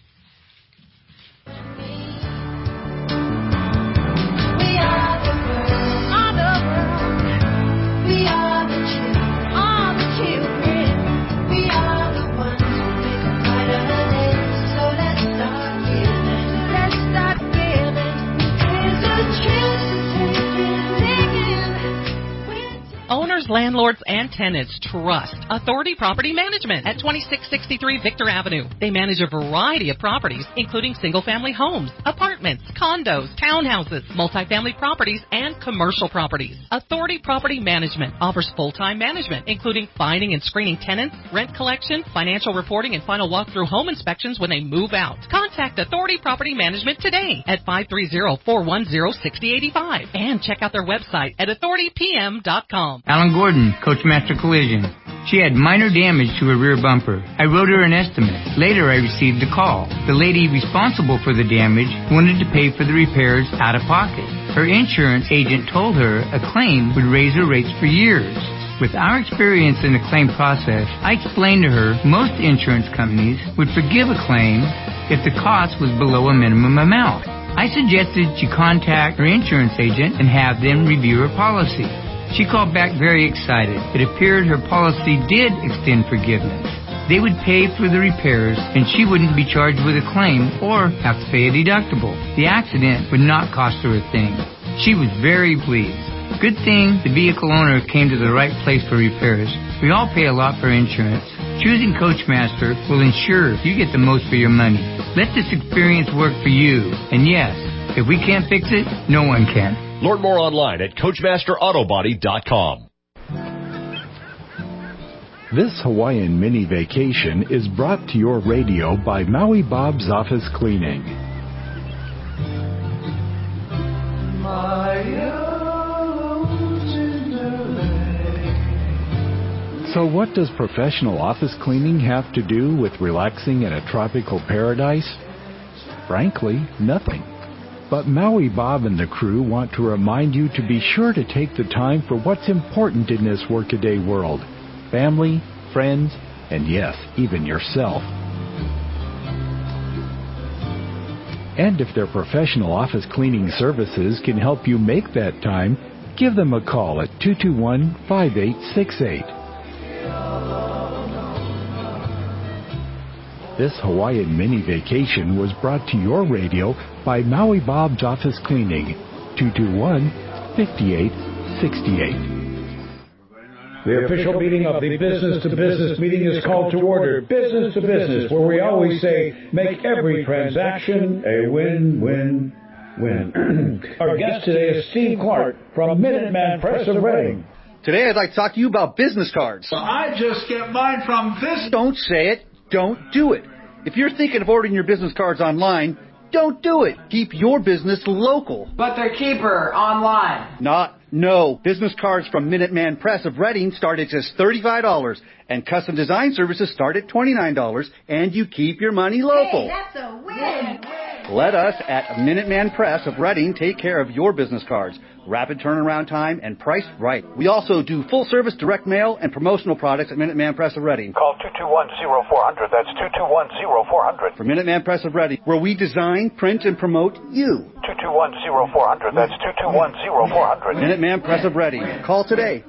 Owners, landlords, and tenants trust Authority Property Management at 2663 Victor Avenue. They manage a variety of properties, including single-family homes, apartments, condos, townhouses, multifamily properties, and commercial properties. Authority Property Management offers full-time management, including finding and screening tenants, rent collection, financial reporting, and final walkthrough home inspections when they move out. Contact Authority Property Management today at 530-410-6085 and check out their website at authoritypm.com. Alan Gordon, Coachmaster Collision. She had minor damage to her rear bumper. I wrote her an estimate. Later, I received a call. The lady responsible for the damage wanted to pay for the repairs out of pocket. Her insurance agent told her a claim would raise her rates for years. With our experience in the claim process, I explained to her most insurance companies would forgive a claim if the cost was below a minimum amount. I suggested she contact her insurance agent and have them review her policy. She called back very excited. It appeared her policy did extend forgiveness. They would pay for the repairs, and she wouldn't be charged with a claim or have to pay a deductible. The accident would not cost her a thing. She was very pleased. Good thing the vehicle owner came to the right place for repairs. We all pay a lot for insurance. Choosing Coachmaster will ensure you get the most for your money. Let this experience work for you. And yes, if we can't fix it, no one can. Learn more online at CoachmasterAutobody.com. This Hawaiian mini vacation is brought to your radio by Maui Bob's Office Cleaning. So what does professional office cleaning have to do with relaxing in a tropical paradise? Frankly, nothing. But Maui Bob and the crew want to remind you to be sure to take the time for what's important in this workaday world. Family, friends, and yes, even yourself. And if their professional office cleaning services can help you make that time, give them a call at 221-5868. This Hawaiian mini vacation was brought to your radio by Maui Bob's Office Cleaning, 221-5868. The official meeting of the Business to Business meeting is called to order. Business to Business, where we always say, make every transaction a win-win-win. Our guest today is Steve Clark from Minuteman Press of Reading. Today I'd like to talk to you about business cards. I just get mine from this. Don't say it. Don't do it. If you're thinking of ordering your business cards online, don't do it. Keep your business local. But they're cheaper online. No. Business cards from Minuteman Press of Reading start at just $35, and custom design services start at $29, and you keep your money local. Hey, that's a win. Let us at Minuteman Press of Reading take care of your business cards. Rapid turnaround time and priced right. We also do full-service direct mail and promotional products at Minuteman Press of Reading. Call 221-0400. That's 221-0400. For Minuteman Press of Reading, where we design, print, and promote you. 221-0400. That's 221-0400. Minuteman Press of Reading. Call today.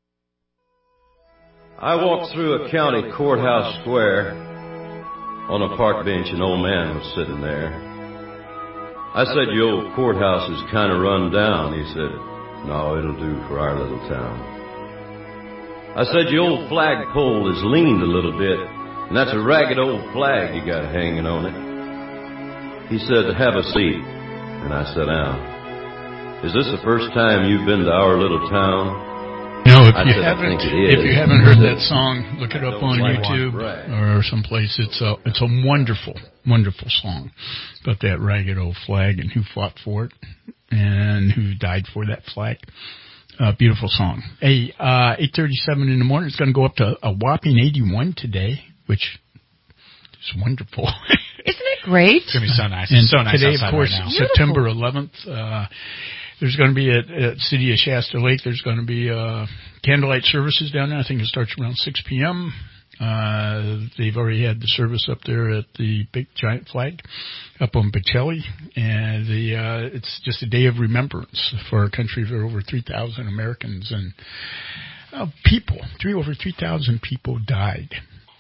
I walked through a county courthouse square. On a park bench, an old man was sitting there. I said, your old courthouse is kind of run down. He said, no, it'll do for our little town. I said, your old flagpole is leaned a little bit, and that's a ragged old flag you got hanging on it. He said, have a seat. And I sat down. Is this the first time you've been to our little town? No, if you haven't heard that song, look it up on YouTube or someplace. It's a wonderful, wonderful song about that ragged old flag and who fought for it and who died for that flag. Beautiful song. Hey, 8:37 in the morning. It's going to go up to a whopping 81 today, which is wonderful. Isn't it great? It's going to be so nice. And so nice today, outside of course, right now. September 11th. There's going to be at City of Shasta Lake, there's going to be candlelight services down there. I think it starts around 6 p.m. They've already had the service up there at the big giant flag up on Bocelli. And it's just a day of remembrance for our country. There are over 3,000 Americans and over 3,000 people died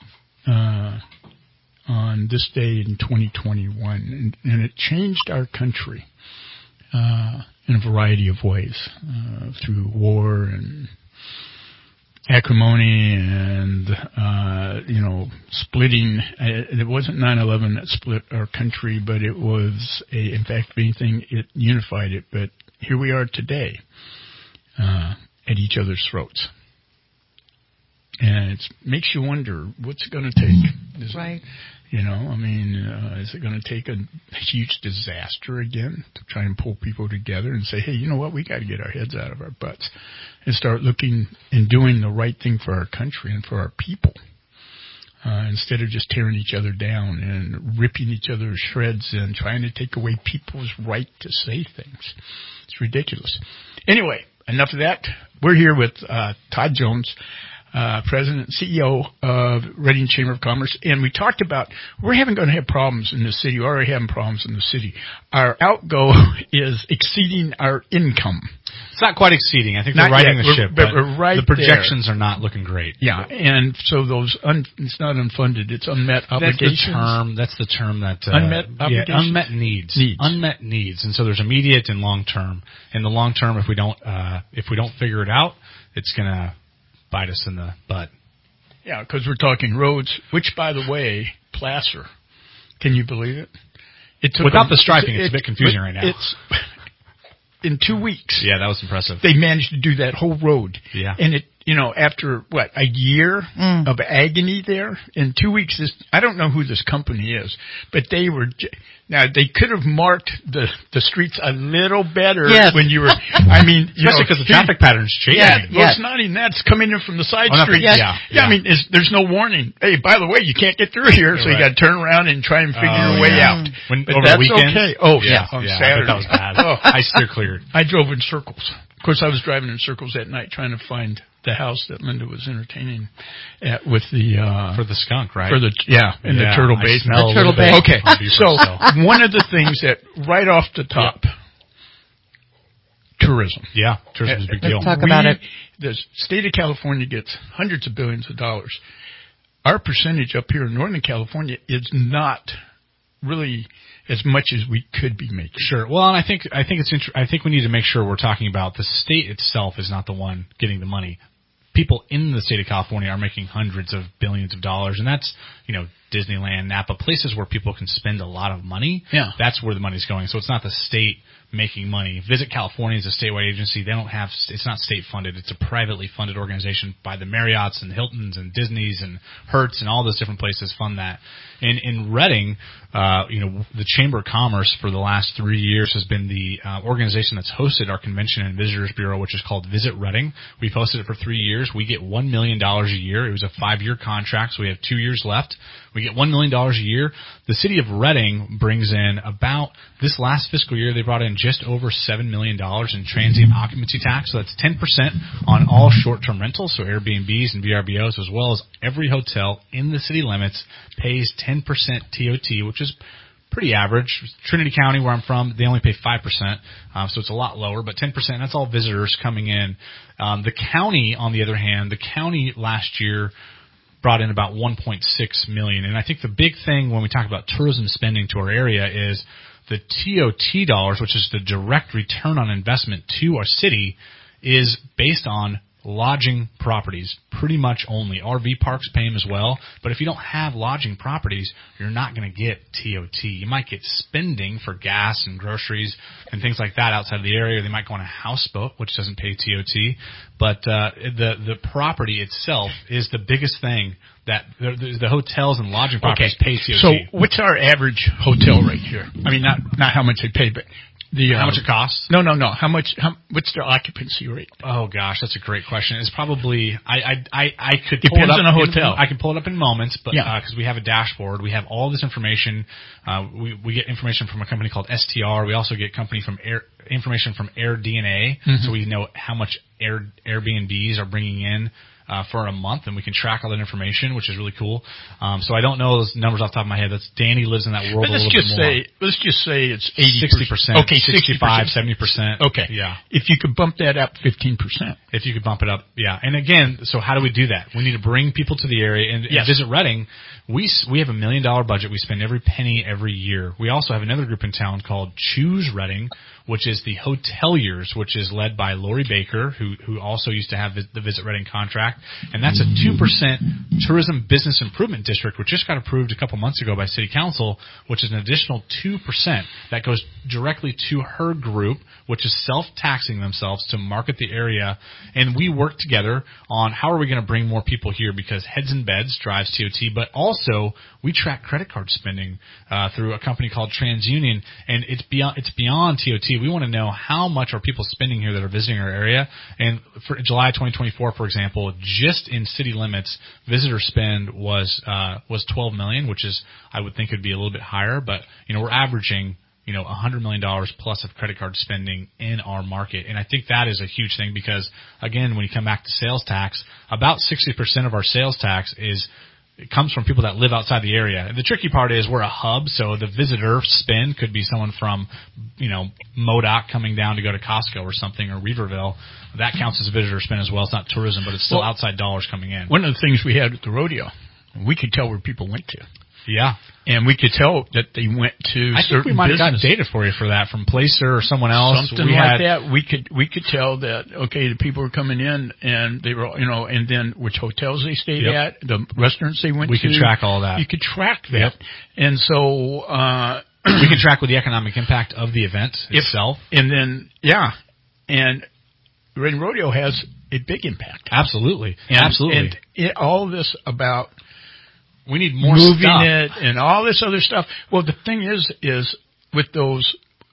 on this day in 2021. And it changed our country. In a variety of ways, through war and acrimony and, splitting. It wasn't 9/11 that split our country, but it was, in fact, if anything, it unified it. But here we are today, at each other's throats. And it makes you wonder, what's it going to take? Right. You know, I mean, is it going to take a huge disaster again to try and pull people together and say, hey, you know what, we got to get our heads out of our butts and start looking and doing the right thing for our country and for our people, instead of just tearing each other down and ripping each other to shreds and trying to take away people's right to say things. It's ridiculous. Anyway, enough of that. We're here with Todd Jones, President and CEO of Reading Chamber of Commerce, and we talked about we're going to have problems in the city. We're already having problems in the city. Our outgo is exceeding our income. It's not quite exceeding. I think they're riding the ship, but we're right the projections are not looking great. Yeah, and so it's not unfunded; it's unmet obligations. That's the term that unmet obligations. Yeah, unmet needs. Unmet needs, and so there's immediate and long term. In the long term, if we don't figure it out, it's going to bite us in the butt. Yeah, because we're talking roads, which, by the way, Placer. Can you believe it? Without the striping, it's a bit confusing right now. It's in 2 weeks. Yeah, that was impressive. They managed to do that whole road. Yeah. And it, after a year of agony there, in 2 weeks, I don't know who this company is, but they were, now they could have marked the streets a little better when you were, especially because the traffic pattern's changing. Yeah, well, it's not even that, it's coming in from the side streets. Yeah. I mean, there's no warning. Hey, by the way, you can't get through here, so you got to turn around and try and figure your way out. But that's the weekend, okay. Oh, yeah, on Saturday. That was bad. I steer cleared. I drove in circles. Of course, I was driving in circles at night trying to find the house that Linda was entertaining at with the for the skunk, right? In the turtle basement. The turtle bay. Okay, so one of the things that right off the top, tourism. Yeah, tourism is a big deal. Let's talk about it. The state of California gets hundreds of billions of dollars. Our percentage up here in Northern California is not really as much as we could be making. Sure. Well, and I think we need to make sure we're talking about the state itself is not the one getting the money. People in the state of California are making hundreds of billions of dollars, and that's, Disneyland, Napa, places where people can spend a lot of money. Yeah. That's where the money's going. So it's not the state making money. Visit California is a statewide agency. It's not state funded. It's a privately funded organization by the Marriotts and Hiltons and Disneys and Hertz and all those different places fund that. In Reading, the Chamber of Commerce for the last 3 years has been the organization that's hosted our Convention and Visitors Bureau, which is called Visit Reading. We've hosted it for 3 years. We get $1 million a year. It was a 5-year contract, so we have 2 years left. We get $1 million a year. The city of Reading brings in about, this last fiscal year, they brought in just over $7 million in transient occupancy tax. So that's 10% on all short-term rentals, so Airbnbs and VRBOs, as well as every hotel in the city limits pays 10% TOT, which is pretty average. Trinity County, where I'm from, they only pay 5%, so it's a lot lower, but 10%, that's all visitors coming in. The county, on the other hand, last year brought in about $1.6 million. And I think the big thing when we talk about tourism spending to our area is the TOT dollars, which is the direct return on investment to our city, is based on lodging properties, pretty much only. RV parks pay them as well, but if you don't have lodging properties, you're not going to get TOT. You might get spending for gas and groceries and things like that outside of the area. They might go on a houseboat, which doesn't pay TOT, but the property itself is the biggest thing that the hotels and lodging properties pay TOT. So what's our average hotel rate here? I mean, not how much they pay, but how much it costs? No. What's their occupancy rate? Oh gosh, that's a great question. It's probably I could pull it up on a hotel. I can pull it up in moments, but because we have a dashboard, we have all this information. We get information from a company called STR. We also get information from AirDNA, so we know how much Airbnbs are bringing in for a month, and we can track all that information, which is really cool. So I don't know those numbers off the top of my head. Danny lives in that world a little bit more. Let's just say it's 60%. Okay, 65, 70%. Okay. Yeah. If you could bump that up 15%. If you could bump it up, yeah. And again, so how do we do that? We need to bring people to the area and Visit Reading. We have $1 million budget. We spend every penny every year. We also have another group in town called Choose Reading, which is is the Hoteliers, which is led by Lori Baker, who also used to have the Visit Reading contract. And that's a 2% tourism business improvement district, which just got approved a couple months ago by City Council, which is an additional 2% that goes directly to her group, which is self-taxing themselves to market the area. And we work together on how are we going to bring more people here, because Heads and Beds drives TOT, but also we track credit card spending through a company called TransUnion, and it's beyond TOT. We want to know how much are people spending here that are visiting our area. And for July 2024, for example, just in city limits, visitor spend was $12 million, which is, I would think, would be a little bit higher, but we're averaging $100 million plus of credit card spending in our market. And I think that is a huge thing because, again, when you come back to sales tax, about 60% of our sales tax it comes from people that live outside the area. And the tricky part is we're a hub, so the visitor spend could be someone from, Modoc coming down to go to Costco or something, or Weaverville. That counts as a visitor spend as well. It's not tourism, but it's still outside dollars coming in. One of the things we had at the rodeo, we could tell where people went to. Yeah. And we could tell that they went to I think we might have gotten data for you for that from Placer or someone else. Something like that. We could tell that, okay, the people were coming in and they were, and then which hotels they stayed at, the restaurants they went to. We could track all that. You could track that. Yep. And so, we can track with the economic impact of the event itself. And then, and Reading Rodeo has a big impact. Absolutely. And all this about we need more moving stuff. it and all this other stuff. Well, the thing is with those,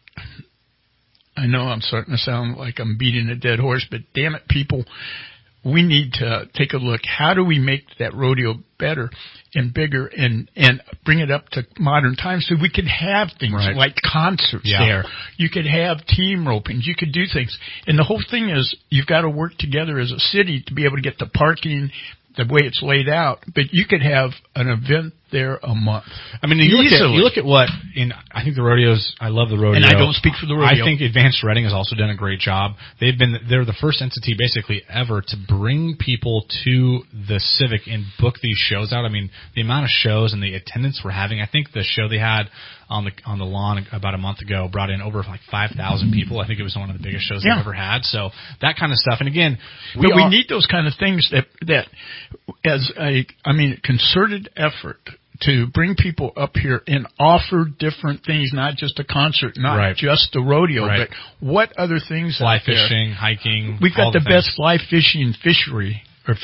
I know I'm starting to sound like I'm beating a dead horse, but damn it, people, we need to take a look. How do we make that rodeo better and bigger and bring it up to modern times so we could have things like concerts there. You could have team ropings. You could do things. And the whole thing is you've got to work together as a city to be able to get the parking the way it's laid out, but you could have an event there a month. I mean, you look at what I think the rodeos. I love the rodeo, and I don't speak for the rodeo. I think Advanced Reading has also done a great job. They're the first entity basically ever to bring people to the Civic and book these shows out. I mean, the amount of shows and the attendance we're having. I think the show they had on the lawn about a month ago brought in over 5,000 people. I think it was one of the biggest shows they've ever had. So that kind of stuff. And again, we need those kind of things that as a concerted effort to bring people up here and offer different things, not just a concert, not just the rodeo, but what other things fly fishing, hiking. We've got the best fly fishing fishery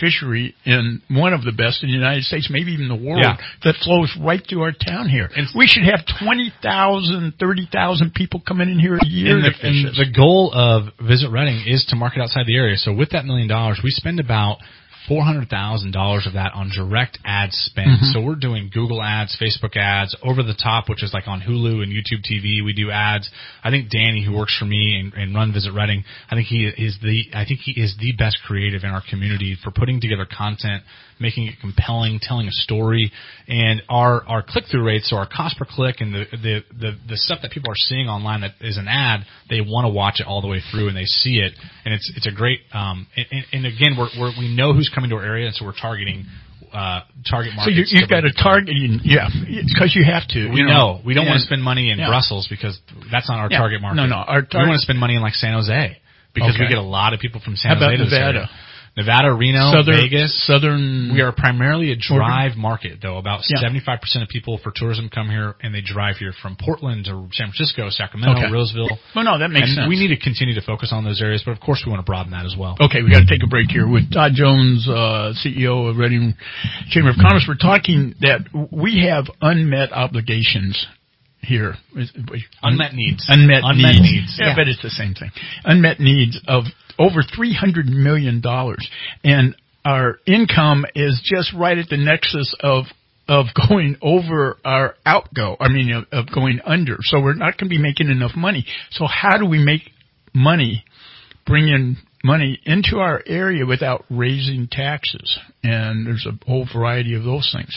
in one of the best in the United States, maybe even the world, that flows right through our town here. And we should have 20,000, 30,000 people coming in here a year to fish. And the goal of Visit Reading is to market outside the area. So with that $1 million, we spend about $400,000 of that on direct ad spend. Mm-hmm. So we're doing Google ads, Facebook ads, over the top, which is like on Hulu and YouTube TV. We do ads. I think Danny, who works for me and run Visit Reading, I think he is the best creative in our community for putting together content, making it compelling, telling a story, and our click-through rates, so our cost per click and the stuff that people are seeing online that is an ad, they want to watch it all the way through and they see it, and it's a great and again we know who's coming to our area, and so we're targeting target markets. So you've got a targeting, because you have to. We know we don't want to spend money in Brussels because that's not our target market. No, we want to spend money in like San Jose because we get a lot of people from San Jose to Nevada? Nevada, Reno, Vegas, Southern. We are primarily a drive market, though. About 75% of people for tourism come here, and they drive here from Portland to San Francisco, Sacramento, Roseville. Well, no, that makes sense. We need to continue to focus on those areas, but of course we want to broaden that as well. Okay, we got to take a break here with Todd Jones, CEO of Reading Chamber of Commerce. We're talking that we have unmet obligations here. Unmet needs. Unmet needs. Yeah, but it's the same thing. Unmet needs of over $300 million. And our income is just right at the nexus of going over our of going under. So we're not going to be making enough money. So how do we make money, bring in money into our area without raising taxes? And there's a whole variety of those things.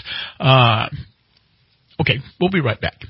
Okay, we'll be right back.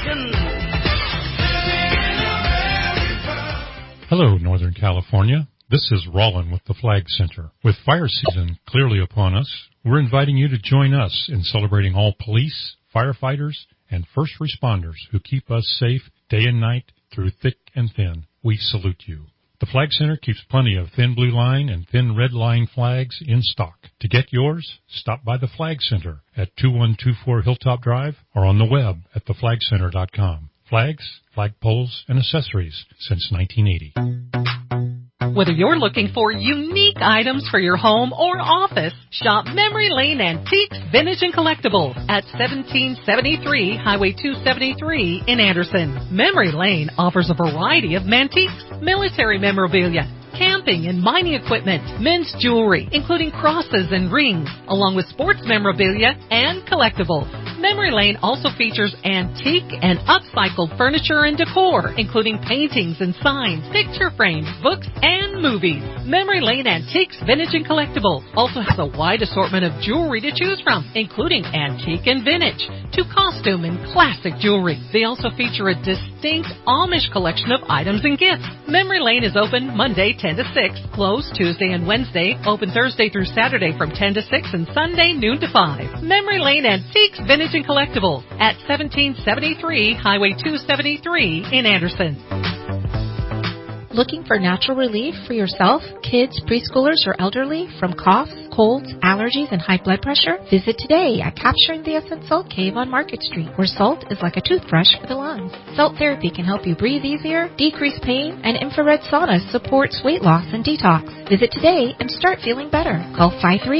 Hello, Northern California. This is Rollin with the Flag Center. With fire season clearly upon us, we're inviting you to join us in celebrating all police, firefighters, and first responders who keep us safe day and night through thick and thin. We salute you. The Flag Center keeps plenty of thin blue line and thin red line flags in stock. To get yours, stop by the Flag Center at 2124 Hilltop Drive or on the web at theflagcenter.com. Flags, flagpoles, and accessories since 1980. Whether you're looking for unique items for your home or office, shop Memory Lane Antiques, Vintage, and Collectibles at 1773 Highway 273 in Anderson. Memory Lane offers a variety of antiques, military memorabilia, camping and mining equipment, men's jewelry, including crosses and rings, along with sports memorabilia and collectibles. Memory Lane also features antique and upcycled furniture and decor, including paintings and signs, picture frames, books, and movies. Memory Lane Antiques, Vintage, and Collectibles also has a wide assortment of jewelry to choose from, including antique and vintage, to costume and classic jewelry. They also feature a distinct Amish collection of items and gifts. Memory Lane is open Monday 10 to 6, closed Tuesday and Wednesday, open Thursday through Saturday from 10 to 6, and Sunday noon to 5. Memory Lane Antiques, Vintage, and Collectibles at 1773 Highway 273 in Anderson. Looking for natural relief for yourself, kids, preschoolers, or elderly from coughs, colds, allergies, and high blood pressure? Visit today at Capturing the Essence Salt Cave on Market Street, where salt is like a toothbrush for the lungs. Salt therapy can help you breathe easier, decrease pain, and infrared sauna supports weight loss and detox. Visit today and start feeling better. Call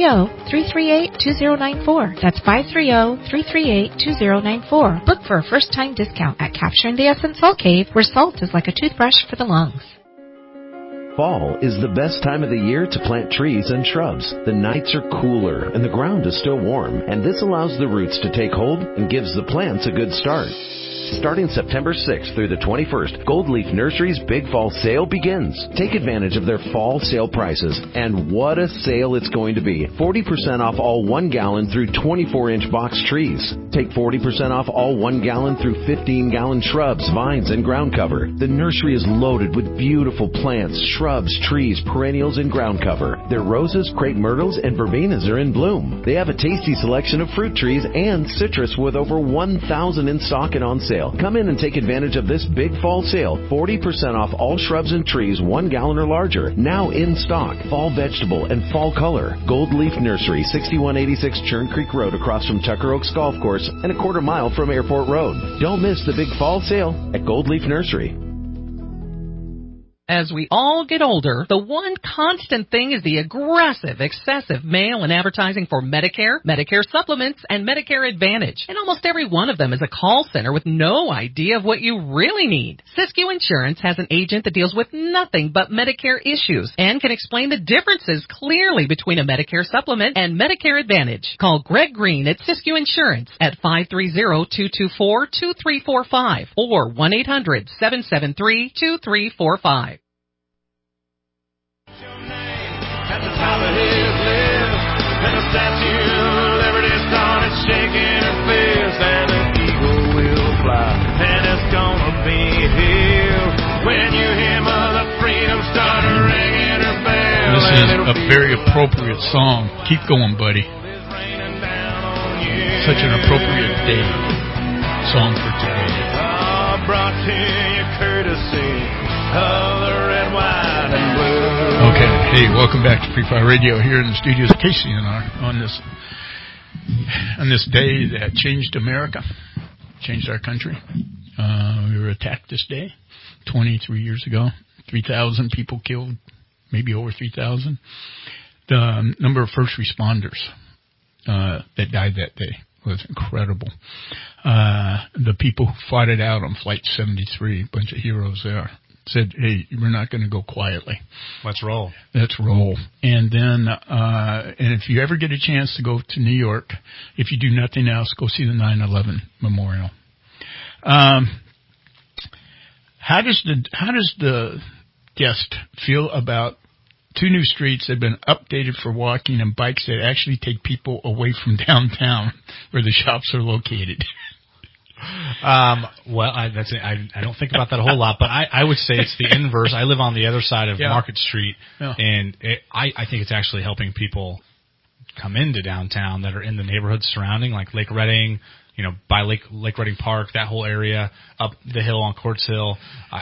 530-338-2094. That's 530-338-2094. Book for a first-time discount at Capturing the Essence Salt Cave, where salt is like a toothbrush for the lungs. Fall is the best time of the year to plant trees and shrubs. The nights are cooler and the ground is still warm, and this allows the roots to take hold and gives the plants a good start. Starting September 6th through the 21st, Gold Leaf Nursery's Big Fall Sale begins. Take advantage of their fall sale prices, and what a sale it's going to be. 40% off all 1 gallon through 24-inch box trees. Take 40% off all 1 gallon through 15-gallon shrubs, vines, and ground cover. The nursery is loaded with beautiful plants, shrubs, trees, perennials, and ground cover. Their roses, crepe myrtles, and verbenas are in bloom. They have a tasty selection of fruit trees and citrus with over 1,000 in stock and on sale. Come in and take advantage of this big fall sale. 40% off all shrubs and trees 1 gallon or larger. Now in stock. Fall vegetable and fall color. Gold Leaf Nursery, 6186 Churn Creek Road across from Tucker Oaks Golf Course and a quarter mile from Airport Road. Don't miss the big fall sale at Gold Leaf Nursery. As we all get older, the one constant thing is the aggressive, excessive mail and advertising for Medicare, Medicare supplements, and Medicare Advantage. And almost every one of them is a call center with no idea of what you really need. Siskiyou Insurance has an agent that deals with nothing but Medicare issues and can explain the differences clearly between a Medicare supplement and Medicare Advantage. Call Greg Green at Siskiyou Insurance at 530-224-2345 or 1-800-773-2345. At the top of his list, and the Statue of Liberty's on it, shaking her fist, and the eagle will fly, and it's gonna be here when you hear Mother Freedom start ringing her bell. This is a very appropriate song. Keep going, buddy. Such an appropriate day song for today. Brought to you courtesy of the red, white, and blue. Okay, hey, welcome back to Free Fire Radio here in the studios of KCNR on this day that changed America, changed our country. We were attacked this day 23 years ago. 3,000 people killed, maybe over 3,000. The number of first responders that died that day was incredible. The people who fought it out on Flight 73, a bunch of heroes there, said, hey, we're not going to go quietly. Let's roll. Let's roll. And then, and if you ever get a chance to go to New York, if you do nothing else, go see the 9/11 memorial. How does the guest feel about 2 new streets that have been updated for walking and bikes that actually take people away from downtown where the shops are located? Well, that's it. I don't think about that a whole lot, but I would say it's the inverse. I live on the other side of Market Street, and I think it's actually helping people come into downtown that are in the neighborhoods surrounding, like Lake Reading, by Lake Reading Park, that whole area, up the hill on Courts Hill.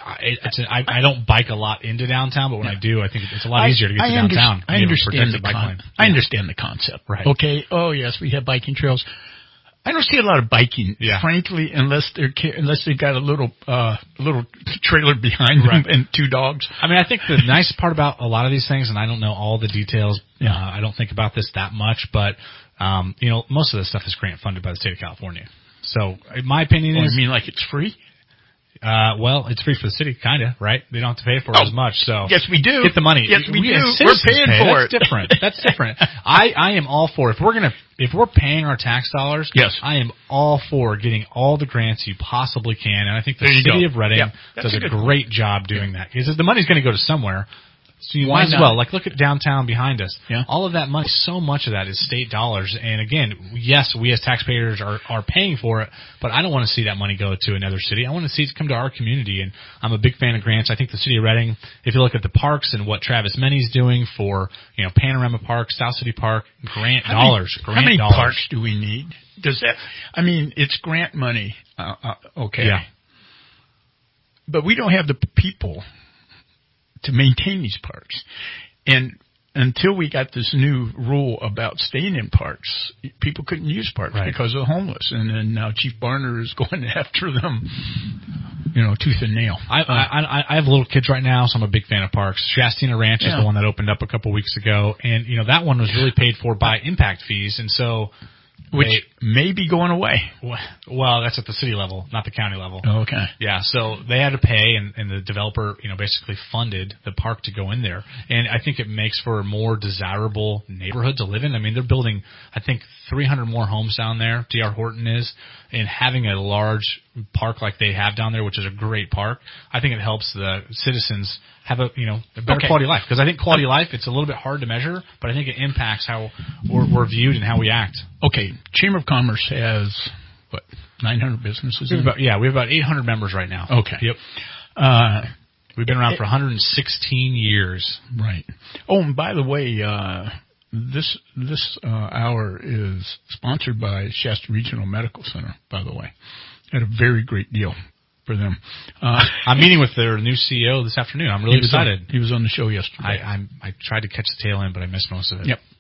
I don't bike a lot into downtown, but when I do, I think it's a lot easier to get to downtown. I understand the concept. Right. Okay. Oh, yes, we have biking trails. I don't see a lot of biking, frankly, unless they've got a little trailer behind them and two dogs. I mean, I think the nice part about a lot of these things, and I don't know all the details. I don't think about this that much, but most of this stuff is grant funded by the state of California. So, my opinion is, you mean like it's free? Well, it's free for the city, kind of, right? They don't have to pay for it as much. So yes, we do. Get the money. Yes, we do. We're paying for it. That's different. That's different. I am all for if we're paying our tax dollars. Yes, I am all for getting all the grants you possibly can, and I think the city of Reading does a great job doing that because the money's going to go to somewhere. So you might as well, look at downtown behind us. Yeah. All of that money, so much of that is state dollars. And again, yes, we as taxpayers are paying for it, but I don't want to see that money go to another city. I want to see it come to our community. And I'm a big fan of grants. I think the city of Reading, if you look at the parks and what Travis Menney's doing for, Panorama Park, South City Park, dollars. How many parks do we need? It's grant money. Okay. Yeah. But we don't have the people to maintain these parks. And until we got this new rule about staying in parks, people couldn't use parks because of the homeless. And then now Chief Barner is going after them, tooth and nail. I have little kids right now, so I'm a big fan of parks. Shastina Ranch is the one that opened up a couple weeks ago. And, that one was really paid for by impact fees. And so... Which may be going away. Well, that's at the city level, not the county level. Oh, okay. Yeah, so they had to pay, and the developer, basically funded the park to go in there. And I think it makes for a more desirable neighborhood to live in. I mean, they're building, I think, 300 more homes down there, D.R. Horton is, and having a large park like they have down there, which is a great park, I think it helps the citizens have a better quality of life. Because I think quality of life, it's a little bit hard to measure, but I think it impacts how we're viewed and how we act. Okay, Chamber of Commerce has, 900 businesses? We have about 800 members right now. Okay. Yep. We've been around for 116 years. Right. Oh, and by the way, this hour is sponsored by Shasta Regional Medical Center, by the way. Had a very great deal for them. I'm meeting with their new CEO this afternoon. I'm really excited. He was on the show yesterday. I tried to catch the tail end, but I missed most of it. Yep.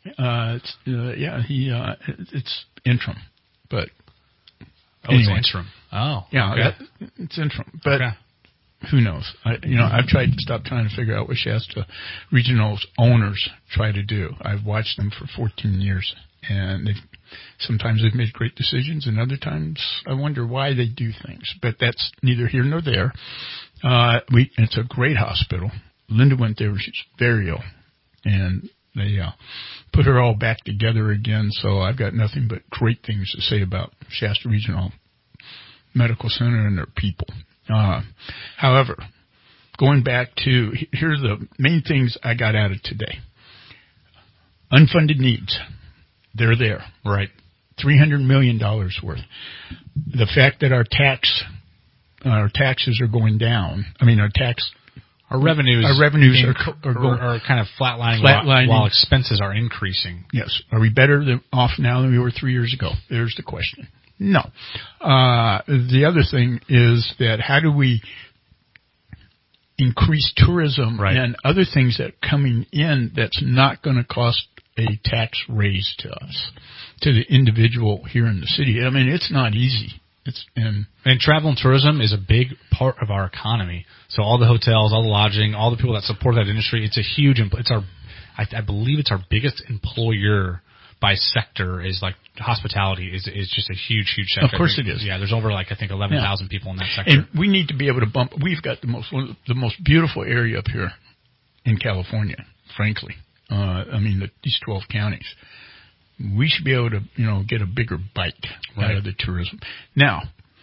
It's interim, but anyway. It's interim. Oh, yeah, okay. It's interim, but who knows? I've tried to stop trying to figure out what Shasta Regional's owners try to do. I've watched them for 14 years, and sometimes they've made great decisions, and other times I wonder why they do things. But that's neither here nor there. It's a great hospital. Linda went there; she's very ill, and they put her all back together again. So I've got nothing but great things to say about Shasta Regional Medical Center and their people. However, going back to here's the main things I got out of today: unfunded needs. They're there. Right. $300 million worth. The fact that our taxes are going down. Our revenues are kind of flatlining while expenses are increasing. Yes. Are we better off now than we were 3 years ago? There's the question. No. The other thing is that how do we increase tourism and other things that are coming in that's not going to cost a tax raise to us, to the individual here in the city? It's not easy. And travel and tourism is a big part of our economy. So all the hotels, all the lodging, all the people that support that industry, it's a huge. I believe it's our biggest employer by sector is like hospitality is just a huge sector. Of course it is. Yeah, there's over 11,000 people in that sector. And we need to be able to bump. We've got the most beautiful area up here in California, frankly. These 12 counties. We should be able to, get a bigger bite out of the tourism. Now,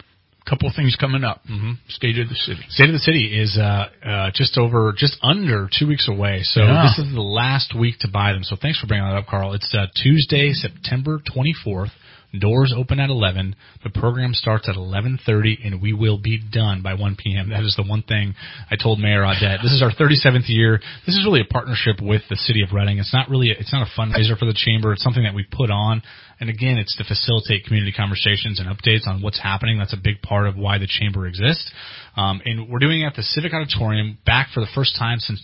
couple things coming up. Mm-hmm. State of the City. State of the City is just under 2 weeks away. So this is the last week to buy them. So thanks for bringing that up, Carl. It's Tuesday, September 24th. Doors open at 11. The program starts at 11:30, and we will be done by 1 p.m. That is the one thing I told Mayor Audette. This is our 37th year. This is really a partnership with the City of Reading. It's not a fundraiser for the Chamber. It's something that we put on. And again, it's to facilitate community conversations and updates on what's happening. That's a big part of why the Chamber exists. And we're doing it at the Civic Auditorium back for the first time since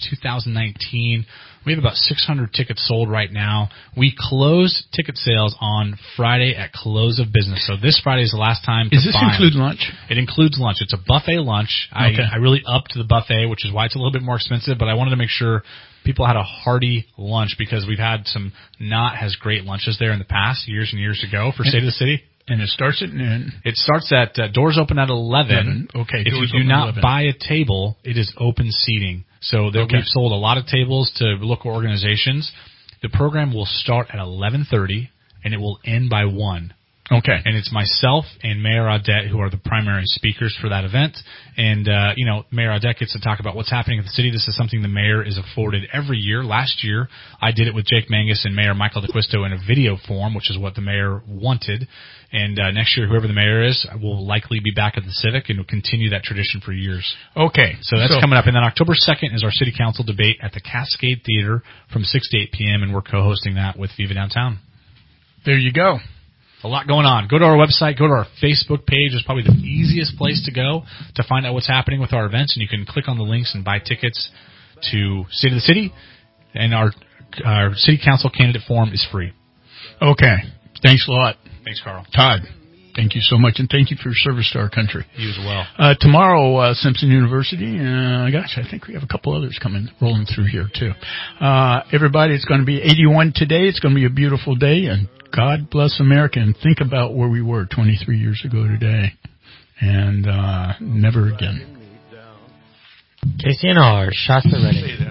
2019. We have about 600 tickets sold right now. We close ticket sales on Friday at close of business. So this Friday is the last time to Does this include lunch? It includes lunch. It's a buffet lunch. Okay. I really upped the buffet, which is why it's a little bit more expensive, but I wanted to make sure people had a hearty lunch because we've had some not as great lunches there in the past, years and years ago for State of the City. And it starts at noon. It starts at, doors open at 11. Okay. If you do not buy a table, it is open seating. So we've sold a lot of tables to local organizations. The program will start at 11:30 and it will end by 1. Okay. And it's myself and Mayor Audette who are the primary speakers for that event. And, Mayor Audette gets to talk about what's happening in the city. This is something the mayor is afforded every year. Last year, I did it with Jake Mangus and Mayor Michael DeQuisto in a video form, which is what the mayor wanted. And next year, whoever the mayor is will likely be back at the Civic and will continue that tradition for years. Okay. So that's coming up. And then October 2nd is our city council debate at the Cascade Theater from 6 to 8 p.m. And we're co-hosting that with Viva Downtown. There you go. A lot going on. Go to our website. Go to our Facebook page. It's probably the easiest place to go to find out what's happening with our events. And you can click on the links and buy tickets to State of the City. And our city council candidate forum is free. Okay. Thanks a lot. Thanks, Carl. Todd, thank you so much, and thank you for your service to our country. You as well. Tomorrow, Simpson University. I think we have a couple others rolling through here, too. Everybody, it's going to be 81 today. It's going to be a beautiful day, and God bless America. And think about where we were 23 years ago today, and never again. KCNR, Shasta Reading.